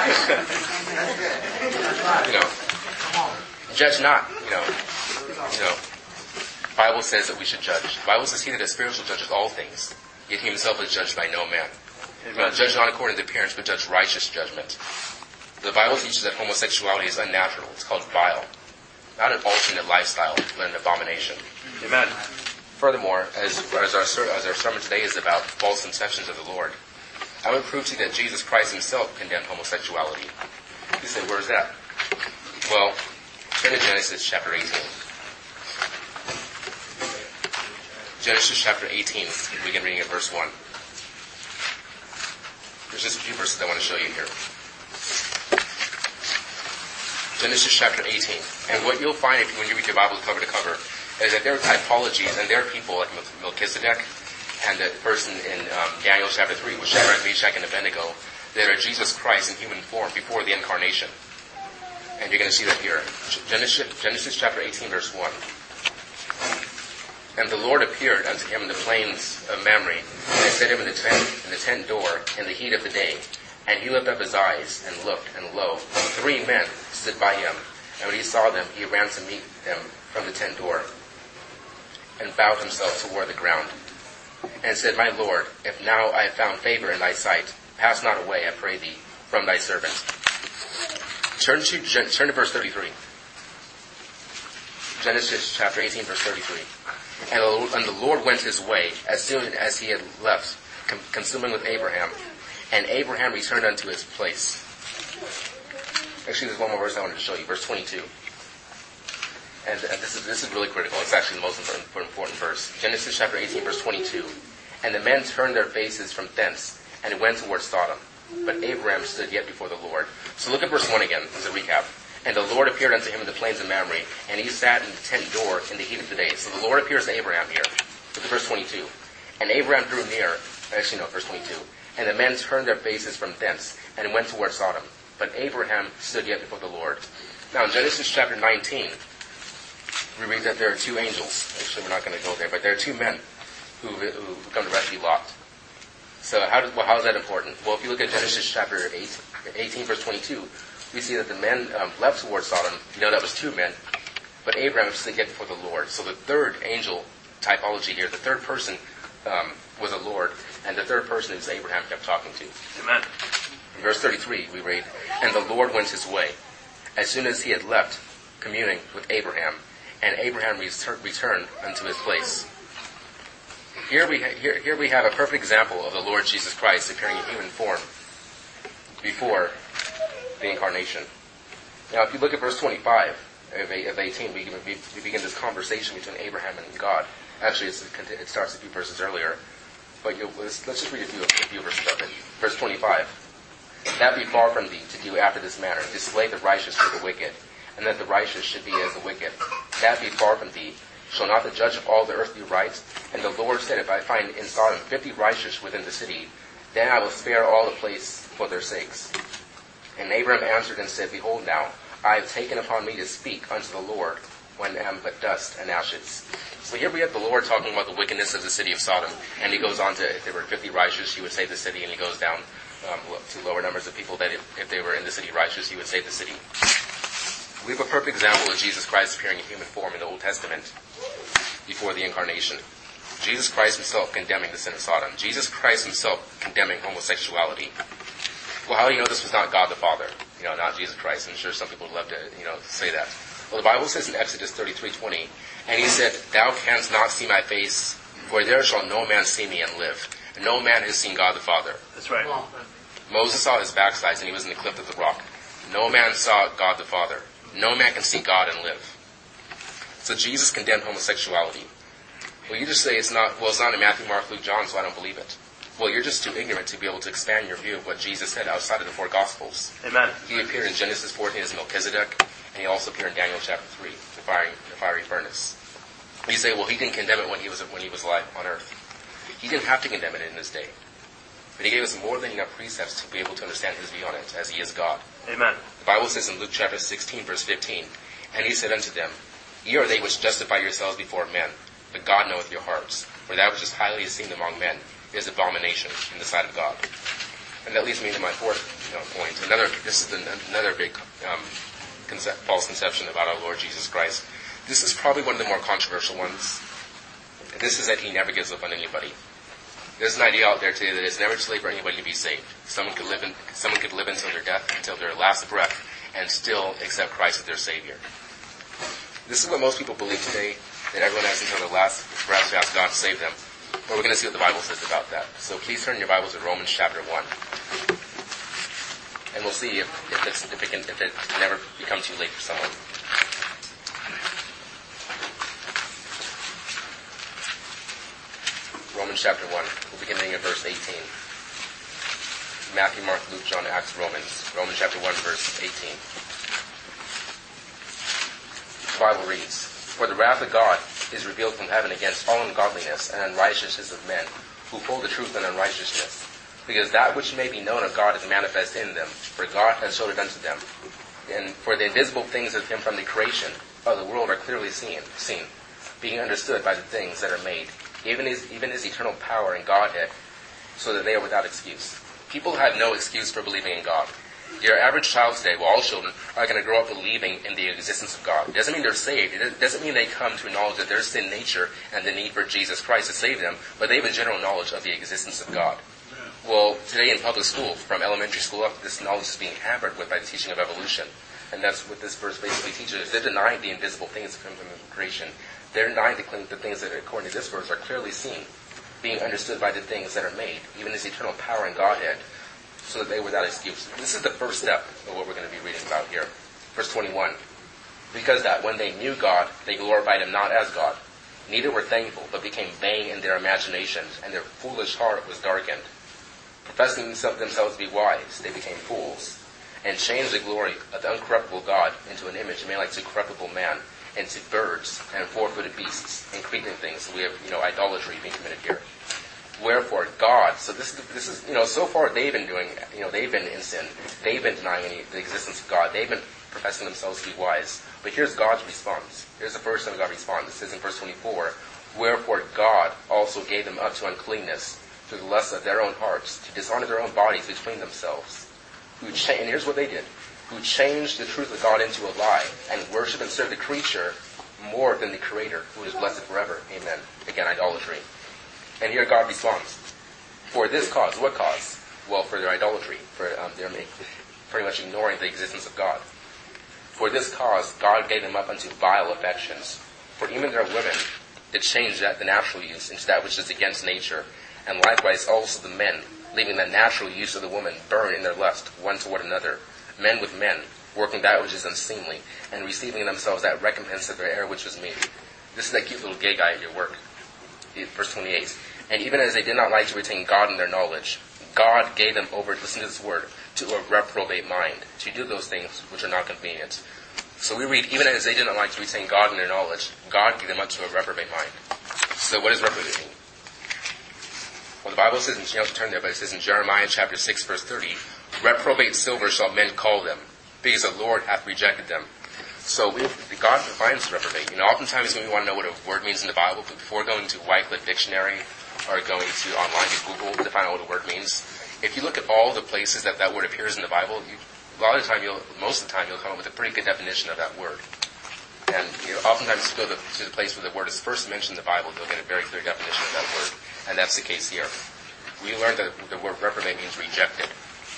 you know, judge not. You know, you know. The Bible says that we should judge. The Bible says he that is spiritual judges all things, yet he himself is judged by no man. Now, judge not according to appearance, but judge righteous judgment. The Bible teaches that homosexuality is unnatural. It's called vile. Not an alternate lifestyle, but an abomination. Amen. Furthermore, as, as, our, as our sermon today is about false conceptions of the Lord, I would prove to you that Jesus Christ himself condemned homosexuality. You say, where's that? Well, turn to Genesis chapter eighteen. Genesis chapter eighteen, we begin reading at verse one. There's just a few verses I want to show you here. Genesis chapter eighteen. And what you'll find if, when you read your Bible cover to cover is that there are typologies, and there are people like Melchizedek and the person in um, Daniel chapter three with Shadrach, Meshach, and Abednego that are Jesus Christ in human form before the incarnation. And you're going to see that here. Genesis, Genesis chapter eighteen, verse one. And the Lord appeared unto him in the plains of Mamre, and set him in the tent, in the tent door, in the heat of the day. And he lifted up his eyes, and looked, and lo, three men stood by him. And when he saw them, he ran to meet them from the tent door, and bowed himself toward the ground, and said, My Lord, if now I have found favor in thy sight, pass not away, I pray thee, from thy servant. Turn to, turn to verse thirty-three. Genesis chapter eighteen, verse thirty-three. And the, and the Lord went his way, as soon as he had left, com- consuming with Abraham. And Abraham returned unto his place. Actually, there's one more verse I wanted to show you, verse twenty-two. And uh, this is this is really critical. It's actually the most important, important verse. Genesis chapter eighteen, verse twenty-two. And the men turned their faces from thence, and went towards Sodom. But Abraham stood yet before the Lord. So look at verse one again, as a recap. And the Lord appeared unto him in the plains of Mamre, and he sat in the tent door in the heat of the day. So the Lord appears to Abraham here. Look at verse twenty-two. And Abraham drew near, actually no, verse twenty-two. And the men turned their faces from thence, and went towards Sodom. But Abraham stood yet before the Lord. Now in Genesis chapter nineteen, we read that there are two angels. Actually, we're not going to go there, but there are two men who, who come to rescue Lot. So how, does, well, how is that important? Well, if you look at Genesis chapter eight, eighteen, verse twenty-two, we see that the men um, left towards Sodom. You know that was two men, but Abraham stood yet before the Lord. So the third angel typology here, the third person um, was the Lord, and the third person is Abraham kept talking to. Amen. In verse thirty-three, we read, And the Lord went his way, as soon as he had left communing with Abraham, and Abraham retur- returned unto his place. Here we, ha- here, here we have a perfect example of the Lord Jesus Christ appearing in human form before the incarnation. Now, if you look at verse twenty-five of eighteen, we, we, we begin this conversation between Abraham and God. Actually, it's, it starts a few verses earlier, but you, let's, let's just read a few, a few verses of it. Verse twenty-five. That be far from thee to do after this manner, to slay the righteous with the wicked, and that the righteous should be as the wicked. That be far from thee. Shall not the judge of all the earth do right? And the Lord said, If I find in Sodom fifty righteous within the city, then I will spare all the place for their sakes. And Abraham answered and said, Behold now, I have taken upon me to speak unto the Lord, when am but dust and ashes. So here we have the Lord talking about the wickedness of the city of Sodom, and he goes on to, if there were fifty righteous, he would save the city, and he goes down um, to lower numbers of people that if, if they were in the city righteous, he would save the city. We have a perfect example of Jesus Christ appearing in human form in the Old Testament before the incarnation. Jesus Christ himself condemning the sin of Sodom. Jesus Christ himself condemning homosexuality. Well, how do you know this was not God the Father? You know, not Jesus Christ. I'm sure some people would love to, you know, say that. Well, the Bible says in Exodus thirty-three twenty, And he said, Thou canst not see my face, for there shall no man see me and live. And no man has seen God the Father. That's right. Moses saw his backside, and he was in the cleft of the rock. No man saw God the Father. No man can see God and live. So Jesus condemned homosexuality. Well, you just say it's not, well, it's not in Matthew, Mark, Luke, John, so I don't believe it. Well, you're just too ignorant to be able to expand your view of what Jesus said outside of the four Gospels. Amen. He appeared in Genesis fourteen as Melchizedek, and he also appeared in Daniel chapter three, the fiery, the fiery furnace. You say, well, he didn't condemn it when he was when he was alive on earth. He didn't have to condemn it in his day. But he gave us more than enough precepts to be able to understand his view on it, as he is God. Amen. The Bible says in Luke chapter sixteen, verse fifteen, and he said unto them, Ye are they which justify yourselves before men, but God knoweth your hearts. For that which is highly esteemed among men is abomination in the sight of God. And that leads me to my fourth you know, point. Another, this is an, another big um, concept, false conception about our Lord Jesus Christ. This is probably one of the more controversial ones. And this is that he never gives up on anybody. There's an idea out there today that it's never too late for anybody to be saved. Someone could live in, someone could live until their death, until their last breath, and still accept Christ as their Savior. This is what most people believe today, that everyone has until their last breath to ask God to save them. But we're going to see what the Bible says about that. So please turn your Bibles to Romans chapter one. And we'll see if, if, it's, if, it, can, if it can never become too late for someone. Romans chapter one. We'll begin reading at verse eighteen. Matthew, Mark, Luke, John, Acts, Romans. Romans chapter one, verse eighteen. The Bible reads, For the wrath of God is revealed from heaven against all ungodliness and unrighteousness of men, who hold the truth in unrighteousness. Because that which may be known of God is manifest in them, for God has showed it unto them. And for the invisible things of him from the creation of the world are clearly seen, seen, being understood by the things that are made, even his, even his eternal power and Godhead, so that they are without excuse. People have no excuse for believing in God. Your average child today, well, all children, are going to grow up believing in the existence of God. It doesn't mean they're saved. It doesn't mean they come to acknowledge that their sin nature and the need for Jesus Christ to save them, but they have a general knowledge of the existence of God. Well, today in public school, from elementary school up, this knowledge is being hampered with by the teaching of evolution. And that's what this verse basically teaches. They're denying the invisible things that come from creation. They're denying the, the things that, according to this verse, are clearly seen, being understood by the things that are made, even his eternal power and Godhead, so that they were without excuse. This is the first step of what we're going to be reading about here. Verse twenty-one. Because that when they knew God, they glorified him not as God. Neither were thankful, but became vain in their imaginations, and their foolish heart was darkened. Professing themselves to be wise, they became fools, and changed the glory of the uncorruptible God into an image made like to corruptible man, and to birds, and four-footed beasts, and creeping things. So we have, you know, idolatry being committed here. Wherefore God, so this is, this is, you know, so far they've been doing, you know, they've been in sin. They've been denying any, the existence of God. They've been professing themselves to be wise. But here's God's response. Here's the first time God responds. It says in verse twenty-four, Wherefore God also gave them up to uncleanness through the lusts of their own hearts, to dishonor their own bodies between themselves. Who cha- and here's what they did. Who changed the truth of God into a lie, and worship and serve the creature more than the Creator, who is blessed forever. Amen. Again, idolatry. And here God responds. For this cause, what cause? Well, for their idolatry. For um, their pretty much ignoring the existence of God. For this cause, God gave them up unto vile affections. For even their women did change that the natural use into that which is against nature. And likewise also the men, leaving the natural use of the woman, burn in their lust one toward another. Men with men, working that which is unseemly, and receiving in themselves that recompense of their error which was meet. This is that cute little gay guy at your work. Verse twenty-eight. And even as they did not like to retain God in their knowledge, God gave them over, listen to this word, to a reprobate mind, to do those things which are not convenient. So we read, even as they did not like to retain God in their knowledge, God gave them up to a reprobate mind. So what does reprobate mean? Well, the Bible says, and you don't have to turn there, but it says in Jeremiah chapter six, verse thirty, Reprobate silver shall men call them, because the Lord hath rejected them. So we, God defines reprobate. You know, oftentimes when we want to know what a word means in the Bible, before going to Wycliffe Dictionary or going to online to Google to find out what a word means, if you look at all the places that that word appears in the Bible, you, a lot of the time, you'll, most of the time, you'll come up with a pretty good definition of that word. And you know, oftentimes, if you go to, to the place where the word is first mentioned in the Bible, you'll get a very clear definition of that word. And that's the case here. We learned that the word reprobate means rejected.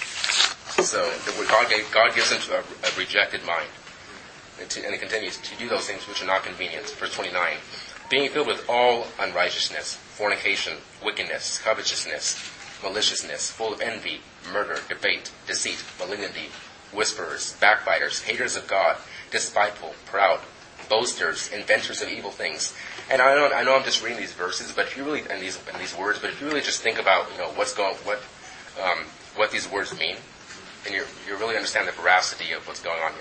So the word God, gave, God gives them a, a rejected mind. And, to, and it continues to do those things which are not convenient. Verse twenty-nine. Being filled with all unrighteousness, fornication, wickedness, covetousness, maliciousness, full of envy, murder, debate, deceit, malignity, whisperers, backbiters, haters of God, despiteful, proud, boasters, inventors of evil things. And I know, I know I'm just reading these verses, but if you really, and these, and these words, but if you really just think about, you know, what's going, what, um, what these words mean, and you you really understand the veracity of what's going on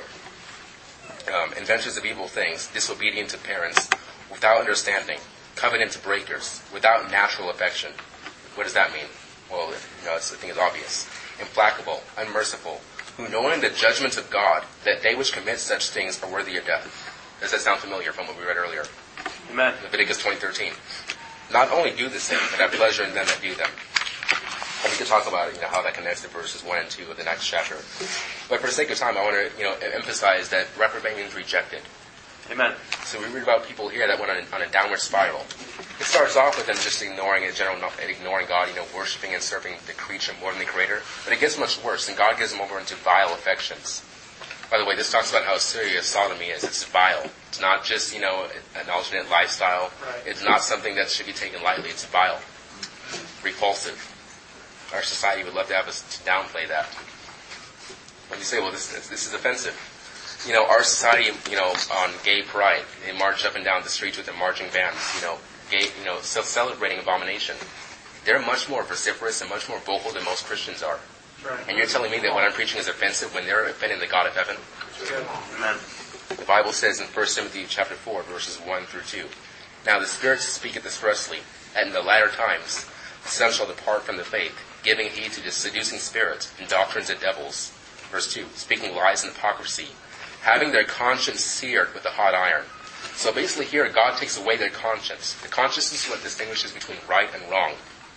here. Um, inventors of evil things, disobedient to parents, without understanding, covenant breakers, without natural affection. What does that mean? Well, you know, it's, I think it's obvious. Implacable, unmerciful, who knowing the judgments of God, that they which commit such things are worthy of death. Does that sound familiar from what we read earlier? Amen. Leviticus twenty thirteen. Not only do the same, but have pleasure in them that do them. And we could talk about, you know, how that connects to verses one and two of the next chapter. But for the sake of time, I want to, you know, emphasize that reprobate means rejected. Amen. So we read about people here that went on a, on a downward spiral. It starts off with them just ignoring in general, ignoring God, you know, worshiping and serving the creature more than the Creator. But it gets much worse, and God gives them over into vile affections. By the way, this talks about how serious sodomy is. It's vile. It's not just, you know, an alternate lifestyle. Right. It's not something that should be taken lightly. It's vile, repulsive. Our society would love to have us to downplay that. When you say, well, this, this is offensive. You know, our society, you know, on gay pride, they march up and down the streets with their marching bands, you know, gay, you know, celebrating abomination. They're much more vociferous and much more vocal than most Christians are. Right. And you're telling me that what I'm preaching is offensive when they're offending the God of heaven? Amen. The Bible says in First Timothy chapter four, verses one through two, Now the Spirit speaketh expressly, that in the latter times some shall depart from the faith, giving heed to the seducing spirits and doctrines of devils. Verse two, speaking lies and hypocrisy, having their conscience seared with a hot iron. So basically here, God takes away their conscience. The conscience is what distinguishes between right and wrong.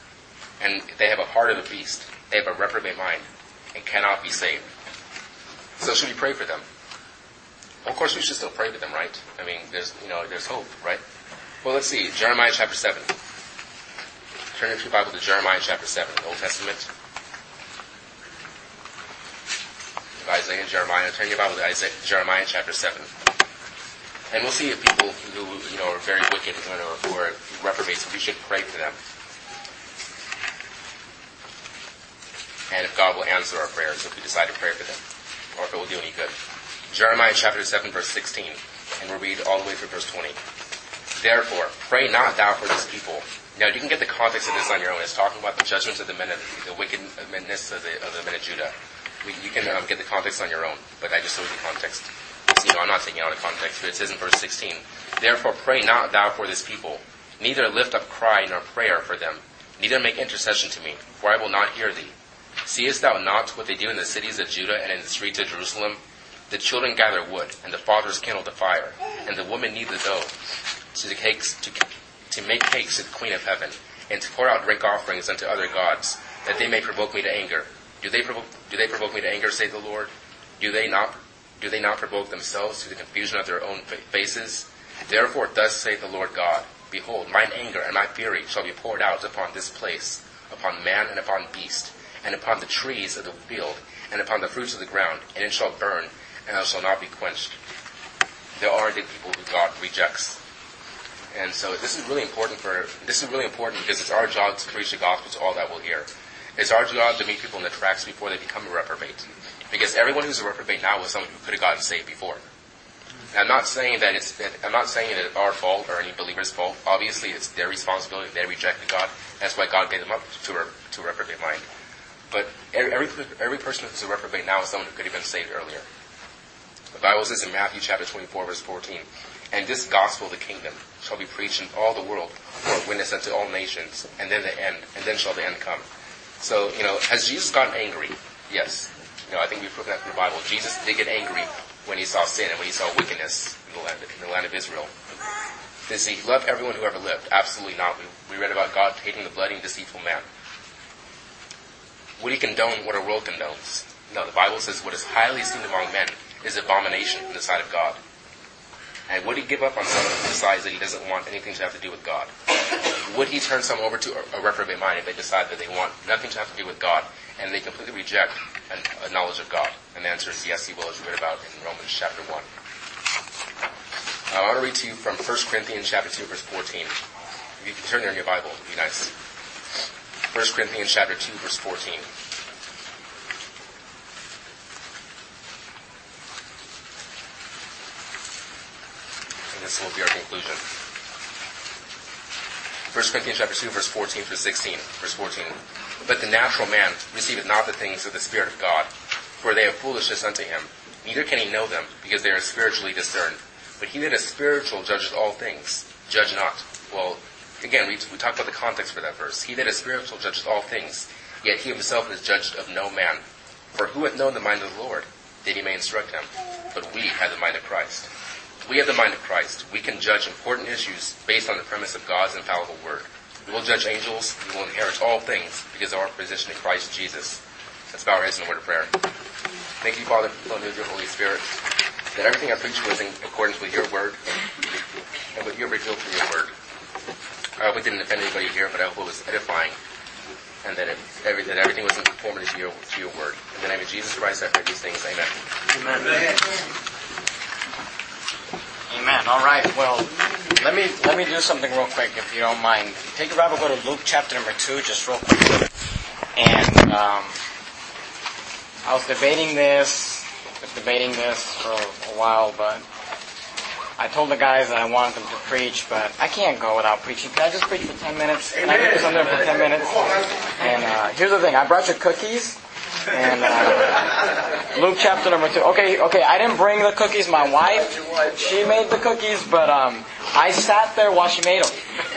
And they have a heart of a beast. They have a reprobate mind and cannot be saved. So should we pray for them? Well, of course, we should still pray for them, right? I mean, there's, you know, there's hope, right? Well, let's see. Jeremiah chapter seven. Turn your Bible to Jeremiah chapter seven, the Old Testament. Isaiah and Jeremiah. Turn your Bible to Isaiah, Jeremiah chapter seven. And we'll see if people who, you know, are very wicked or who are reprobates, we should pray for them. And if God will answer our prayers if we decide to pray for them, or if it will do any good. Jeremiah chapter seven, verse sixteen, and we'll read all the way through verse twenty. Therefore, pray not thou for this people. Now, you can get the context of this on your own. It's talking about the judgments of the men of the wickedness of the, of the men of Judah. We, you can um, get the context on your own, but I just told you the context. So, you know, I'm not taking it out of context, but it says in verse sixteen, Therefore, pray not thou for this people, neither lift up cry nor prayer for them, neither make intercession to me, for I will not hear thee. Seest thou not what they do in the cities of Judah and in the streets of Jerusalem? The children gather wood, and the fathers kindle the fire, and the women knead the dough, to the cakes to, to make cakes to the Queen of Heaven, and to pour out drink offerings unto other gods, that they may provoke me to anger. Do they provoke? Do they provoke me to anger? Saith the Lord. Do they not? Do they not provoke themselves to the confusion of their own faces? Therefore, thus saith the Lord God: Behold, mine anger and my fury shall be poured out upon this place, upon man and upon beast, and upon the trees of the field, and upon the fruits of the ground, and it shall burn, and it shall not be quenched. There are indeed people who God rejects. And so this is really important for, this is really important because it's our job to preach the gospel to all that will hear. It's our job to meet people in the tracks before they become a reprobate. Because everyone who's a reprobate now was someone who could have gotten saved before. And I'm not saying that it's, I'm not saying that it's our fault or any believer's fault. Obviously, it's their responsibility. They rejected God. That's why God gave them up to a, to a reprobate mind. But every, every, every person who's a reprobate now is someone who could have been saved earlier. The Bible says in Matthew chapter twenty-four, verse fourteen, And this gospel of the kingdom shall be preached in all the world for a witness unto all nations, and then the end, and then shall the end come. So, you know, has Jesus gotten angry? Yes. You know, I think we've proven that from the Bible. Jesus did get angry when he saw sin and when he saw wickedness in the land, in the land of Israel. Does he love everyone who ever lived? Absolutely not. We, we read about God hating the bloody and deceitful man. Would he condone what our world condones? No, the Bible says what is highly esteemed among men is abomination in the sight of God. And would he give up on someone who decides that he doesn't want anything to have to do with God? Would he turn someone over to a, a reprobate mind if they decide that they want nothing to have to do with God and they completely reject a, a knowledge of God? And the answer is yes, he will, as we read about in Romans chapter one. I want to read to you from First Corinthians chapter two, verse fourteen. If you can turn there in your Bible, it would be nice. First Corinthians chapter two, verse fourteen. this will be our conclusion. First Corinthians chapter two, verse fourteen through sixteen. Verse fourteen. But the natural man receiveth not the things of the Spirit of God, for they are foolishness unto him. Neither can he know them, because they are spiritually discerned. But he that is spiritual judges all things. Judge not. Well, again, we, we talked about the context for that verse. He that is spiritual judges all things, yet he himself is judged of no man. For who hath known the mind of the Lord, that he may instruct him? But we have the mind of Christ. We have the mind of Christ. We can judge important issues based on the premise of God's infallible word. We will judge angels. We will inherit all things because of our position in Christ Jesus. Let's bow our heads in a word of prayer. Thank you, Father, for the your Holy Spirit, that everything I preached was in accordance with your word and what you have revealed through your word. I hope it didn't offend anybody here, but I hope it was edifying, and that, it, every, that everything was in conformity to your, to your word. In the name of Jesus Christ, I pray these things. Amen. Amen. Amen. All right. Well, let me let me do something real quick, if you don't mind. Take your Bible, go to Luke chapter number two, just real quick. And um, I was debating this, was debating this for a while, but I told the guys that I wanted them to preach, but I can't go without preaching. Can I just preach for ten minutes? Can I do something for ten minutes? And uh, here's the thing. I brought you cookies. And uh, Luke chapter number two. Okay, okay. I didn't bring the cookies. My wife, she made the cookies, but um, I sat there while she made them.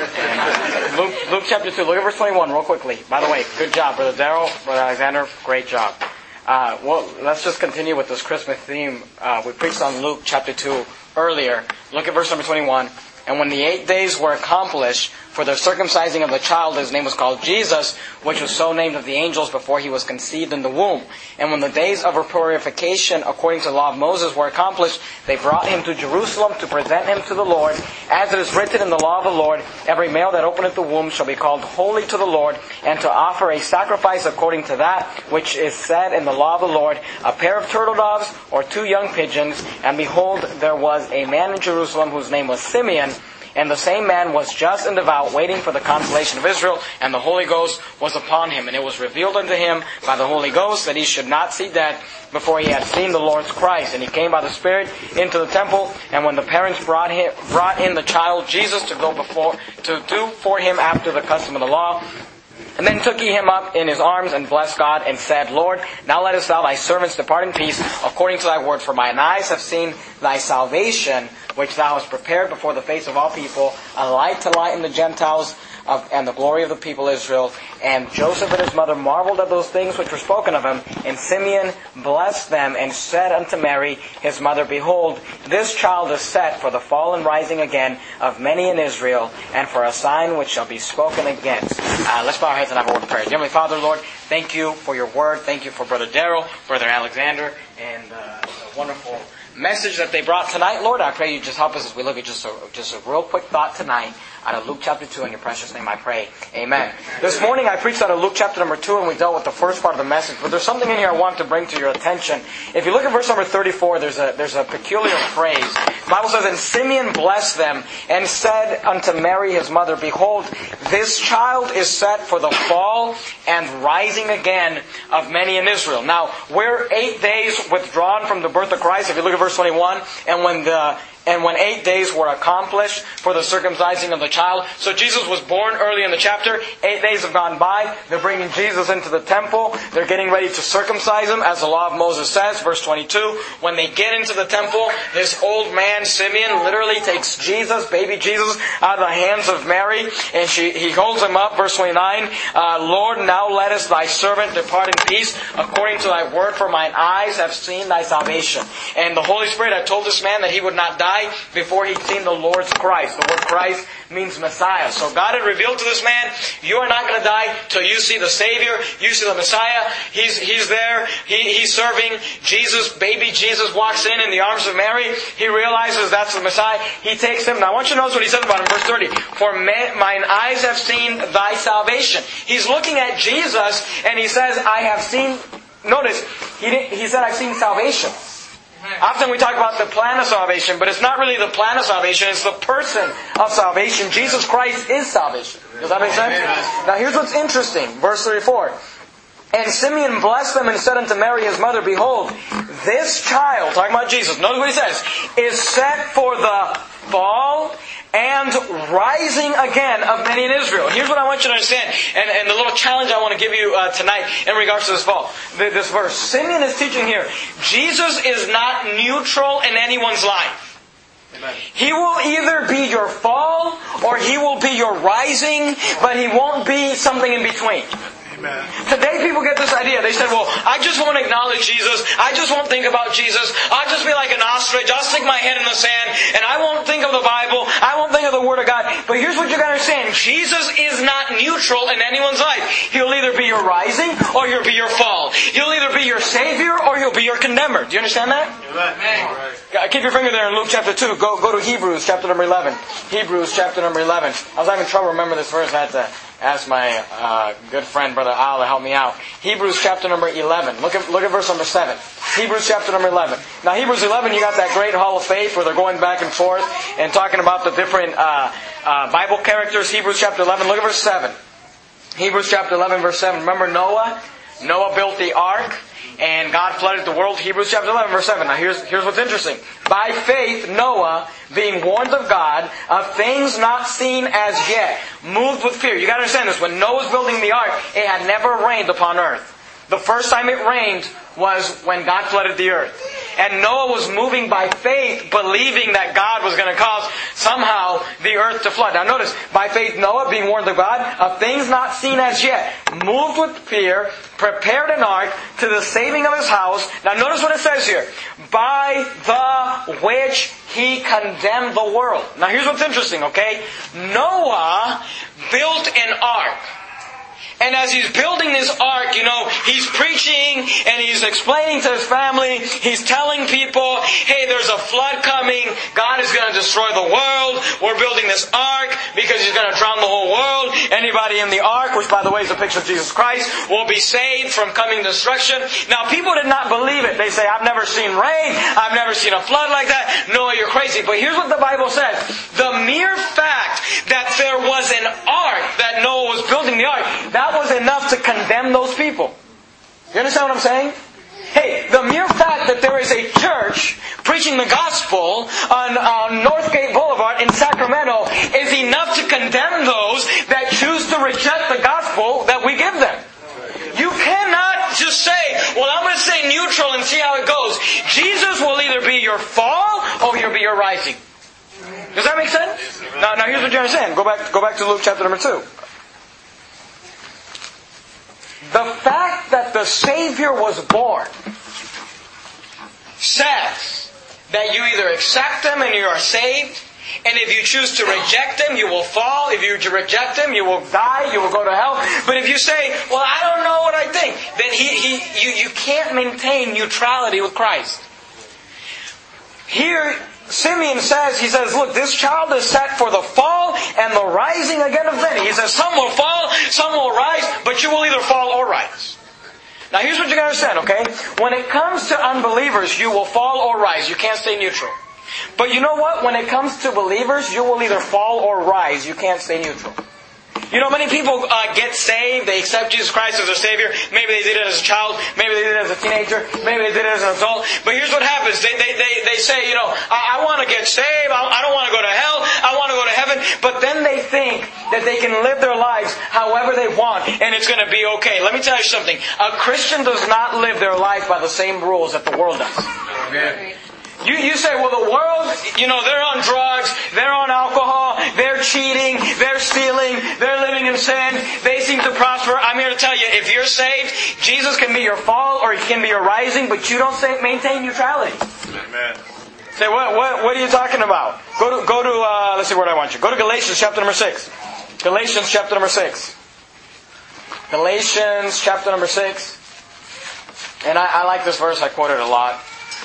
And Luke, Luke chapter two. Look at verse twenty-one, real quickly. By the way, good job, Brother Darrell, Brother Alexander. Great job. Uh, well, let's just continue with this Christmas theme. Uh, we preached on Luke chapter two earlier. Look at verse number twenty-one. And when the eight days were accomplished for the circumcising of the child, his name was called Jesus, which was so named of the angels before he was conceived in the womb. And when the days of her purification, according to the law of Moses, were accomplished, they brought him to Jerusalem to present him to the Lord. As it is written in the law of the Lord, every male that openeth the womb shall be called holy to the Lord, and to offer a sacrifice according to that which is said in the law of the Lord, a pair of turtle doves or two young pigeons. And behold, there was a man in Jerusalem whose name was Simeon, and the same man was just and devout, waiting for the consolation of Israel, and the Holy Ghost was upon him. And it was revealed unto him by the Holy Ghost that he should not see death before he had seen the Lord's Christ. And he came by the Spirit into the temple, and when the parents brought him, brought in the child Jesus to go before, to do for him after the custom of the law, and then took he him up in his arms, and blessed God, and said, Lord, now lettest thou thy servants depart in peace, according to thy word. For mine eyes have seen thy salvation, which thou hast prepared before the face of all people, a light to lighten the Gentiles, of, and the glory of the people Israel. And Joseph and his mother marveled at those things which were spoken of him. And Simeon blessed them, and said unto Mary, his mother, Behold, this child is set for the fall and rising again of many in Israel, and for a sign which shall be spoken against. Uh, let's bow our heads and have a word of prayer. Dear Heavenly Father, Lord, thank you for your word. Thank you for Brother Darrell, Brother Alexander, and uh, the wonderful message that they brought tonight. Lord, I pray you just help us as we look at just a, just a real quick thought tonight out of Luke chapter two. In your precious name I pray. Amen. This morning I preached out of Luke chapter number two, and we dealt with the first part of the message. But there's something in here I want to bring to your attention. If you look at verse number thirty-four, there's a there's a peculiar phrase. The Bible says, And Simeon blessed them, and said unto Mary his mother, Behold, this child is set for the fall and rising again of many in Israel. Now, we're eight days withdrawn from the birth of Christ. If you look at verse twenty-one, and when the And when eight days were accomplished for the circumcising of the child. So Jesus was born early in the chapter. Eight days have gone by. They're bringing Jesus into the temple. They're getting ready to circumcise him, as the law of Moses says. Verse twenty-two. When they get into the temple, this old man, Simeon, literally takes Jesus, baby Jesus, out of the hands of Mary. And she, he holds him up. Verse twenty-nine. Uh, Lord, now lettest thy servant depart in peace, according to thy word, for mine eyes have seen thy salvation. And the Holy Spirit had told this man that he would not die before he'd seen the Lord's Christ. The word Christ means Messiah. So God had revealed to this man, you are not going to die till you see the Savior, you see the Messiah. He's he's there, he, he's serving. Jesus, baby Jesus, walks in in the arms of Mary. He realizes that's the Messiah. He takes him. Now I want you to notice what he says about him in verse thirty. For mine eyes have seen thy salvation. He's looking at Jesus, and he says, I have seen, notice, he, didn't, he said, I've seen salvation. Often we talk about the plan of salvation, but it's not really the plan of salvation, it's the person of salvation. Jesus Christ is salvation. Does that make sense? Now here's what's interesting. Verse thirty-four. And Simeon blessed them and said unto Mary his mother, Behold, this child, talking about Jesus, notice what he says, is set for the fall and rising again of many in Israel. Here's what I want you to understand, and, and the little challenge I want to give you uh, tonight in regards to this fall, this verse. Simeon is teaching here, Jesus is not neutral in anyone's life. Amen. He will either be your fall or He will be your rising, but He won't be something in between. Amen. Today people get this idea. They said, well, I just won't acknowledge Jesus. I just won't think about Jesus. I'll just be like an ostrich. I'll stick my head in the sand and I won't think of the Bible. I won't think of the Word of God. But here's what you got to understand. Jesus is not neutral in anyone's life. He'll either be your rising or He'll be your fall. He'll either be your Savior or He'll be your condemner. Do you understand that? Amen. Keep your finger there in Luke chapter two. Go, go to Hebrews chapter number eleven. Hebrews chapter number eleven. I was having trouble remembering this verse. I had to ask my uh, good friend, Brother Al, to help me out. Hebrews chapter number eleven. Look at, look at verse number seven. Hebrews chapter number eleven. Now Hebrews eleven, you got that great hall of faith where they're going back and forth and talking about the different uh, uh, Bible characters. Hebrews chapter eleven. Look at verse seven. Hebrews chapter eleven, verse seven. Remember Noah? Noah built the ark. And God flooded the world. Hebrews chapter eleven, verse seven. Now here's, here's what's interesting. By faith, Noah, being warned of God, of things not seen as yet, moved with fear. You got to understand this. When Noah was building the ark, it had never rained upon earth. The first time it rained was when God flooded the earth. And Noah was moving by faith, believing that God was going to cause somehow the earth to flood. Now notice, by faith Noah, being warned of God, of things not seen as yet, moved with fear, prepared an ark to the saving of his house. Now notice what it says here. By the which he condemned the world. Now here's what's interesting, okay? Noah built an ark. And as he's building this ark, you know, he's preaching and he's explaining to his family, he's telling people, hey, there's a flood coming, God is going to destroy the world, we're building this ark because He's going to drown the whole world. Anybody in the ark, which by the way is a picture of Jesus Christ, will be saved from coming destruction. Now people did not believe it. They say, I've never seen rain, I've never seen a flood like that. Noah, you're crazy. But here's what the Bible says. The mere fact that there was an ark, that Noah was building the ark, that That was enough to condemn those people. You understand what I'm saying? Hey, the mere fact that there is a church preaching the gospel on, on Northgate Boulevard in Sacramento is enough to condemn those that choose to reject the gospel that we give them. You cannot just say, well, I'm going to stay neutral and see how it goes. Jesus will either be your fall or He'll be your rising. Does that make sense? Now, now here's what you understand. Go back, go back to Luke chapter number two. The fact that the Savior was born says that you either accept Him and you are saved, and if you choose to reject Him, you will fall. If you reject Him, you will die, you will go to hell. But if you say, well, I don't know what I think, then he, he, you, you can't maintain neutrality with Christ. Here, Simeon says, he says, look, this child is set for the fall and the rising again of many. He says, some will fall, some will rise, but you will either fall or rise. Now here's what you got to understand, okay? When it comes to unbelievers, you will fall or rise. You can't stay neutral. But you know what? When it comes to believers, you will either fall or rise. You can't stay neutral. You know, many people uh, get saved, they accept Jesus Christ as their Savior. Maybe they did it as a child, maybe they did it as a teenager, maybe they did it as an adult. But here's what happens. They they they, they say, you know, I, I want to get saved, I, I don't want to go to hell, I want to go to heaven. But then they think that they can live their lives however they want, and it's going to be okay. Let me tell you something. A Christian does not live their life by the same rules that the world does. Amen. You, you say, well, the world, you know, they're on drugs, they're on alcohol, they're cheating, they're stealing, they're living in sin, they seem to prosper. I'm here to tell you, if you're saved, Jesus can be your fall or He can be your rising, but you don't say, maintain neutrality. Amen. Say, what, what, what are you talking about? Go to, go to uh, let's see where I want you. Go to Galatians chapter number six. Galatians chapter number six. Galatians chapter number six. And I, I like this verse, I quote it a lot.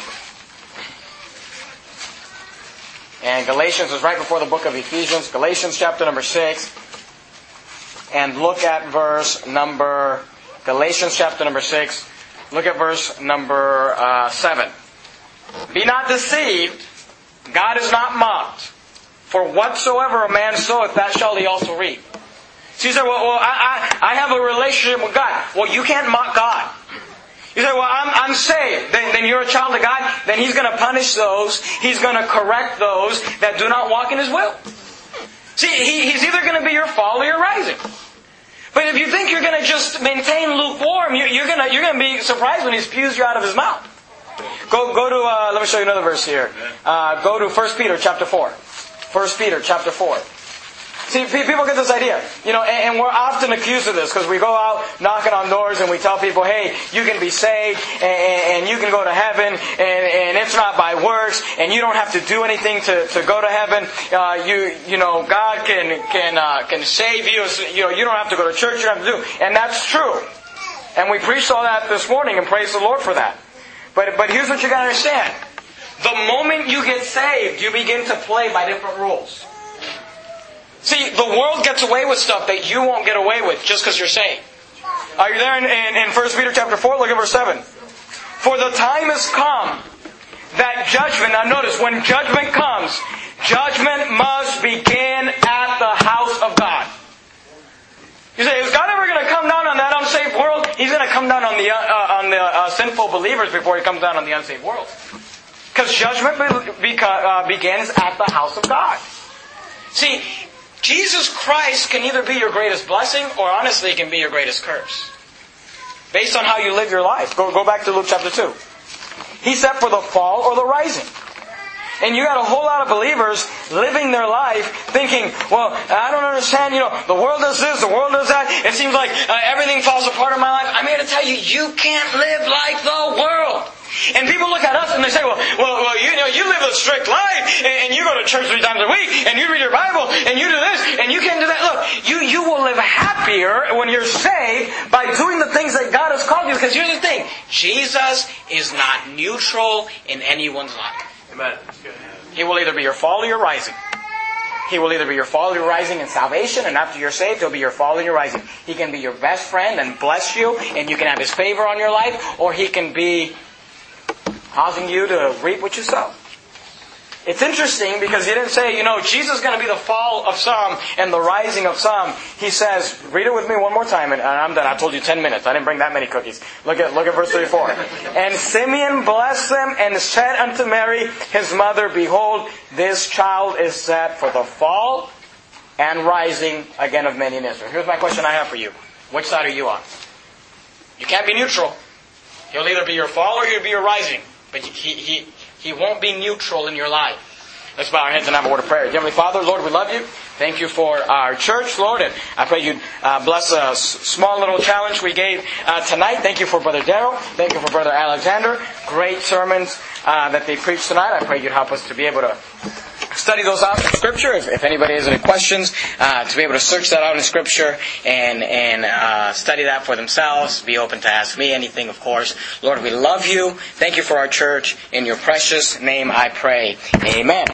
And Galatians is right before the book of Ephesians. Galatians chapter number six. And look at verse number... Galatians chapter number six. Look at verse number uh, seven. Be not deceived. God is not mocked. For whatsoever a man soweth, that shall he also reap. So you say, well, well I, I, I have a relationship with God. Well, you can't mock God. You say, well, I'm, I'm saved. Then, then you're a child of God. Then He's going to punish those. He's going to correct those that do not walk in His will. See, he, He's either going to be your fall or your rising. But if you think you're going to just maintain lukewarm, you, you're going to you're going to be surprised when He spews you out of His mouth. Go go to uh, let me show you another verse here. Uh, go to First Peter chapter four. First Peter chapter four. See, people get this idea, you know, and, and we're often accused of this because we go out knocking on doors and we tell people, hey, you can be saved and, and you can go to heaven and, and it's not by works and you don't have to do anything to, to go to heaven. Uh, you you know, God can can uh, can save you. You know, you don't have to go to church. You don't have to do, and that's true. And we preached all that this morning and praise the Lord for that. But but here's what you got to understand: the moment you get saved, you begin to play by different rules. See, the world gets away with stuff that you won't get away with just because you're saved. Are you there in, in, in First Peter chapter four? Look at verse seven. For the time has come that judgment, now notice, when judgment comes, judgment must begin at the house of God. You say, is God ever going to come down on that unsaved world? He's going to come down on the, uh, on the uh, sinful believers before He comes down on the unsaved world. Because judgment be, be, uh, begins at the house of God. See, Jesus Christ can either be your greatest blessing or honestly can be your greatest curse. Based on how you live your life. Go, go back to Luke chapter two. He said for the fall or the rising. And you got a whole lot of believers living their life thinking, well, I don't understand, you know, the world does this, the world does that. It seems like uh, everything falls apart in my life. I'm here to tell you, you can't live like the world. And people look at us and they say, well, well, well you know, you live a strict life, and, and you go to church three times a week, and you read your Bible, and you do this, and you can't do that. Look, you, you will live happier when you're saved by doing the things that God has called you. Because here's the thing, Jesus is not neutral in anyone's life. Amen. He will either be your fall or your rising. He will either be your fall or your rising in salvation, and after you're saved, He'll be your fall and your rising. He can be your best friend and bless you, and you can have His favor on your life, or He can be causing you to reap what you sow. It's interesting because He didn't say, you know, Jesus is going to be the fall of some and the rising of some. He says, read it with me one more time, and I'm done. I told you ten minutes. I didn't bring that many cookies. Look at look at verse thirty-four. And Simeon blessed them and said unto Mary, his mother, behold, this child is set for the fall and rising again of many in Israel. Here's my question I have for you. Which side are you on? You can't be neutral. He'll either be your fall or He'll be your rising. But he, he, he won't be neutral in your life. Let's bow our heads and have a word of prayer. Heavenly Father, Lord, we love You. Thank You for our church, Lord. And I pray You'd uh, bless a small little challenge we gave uh, tonight. Thank You for Brother Darrell. Thank You for Brother Alexander. Great sermons uh, that they preached tonight. I pray You'd help us to be able to study those out in Scripture. If, if anybody has any questions, uh, to be able to search that out in Scripture and and uh, study that for themselves. Be open to ask me anything, of course. Lord, we love You. Thank You for our church. In Your precious name I pray. Amen.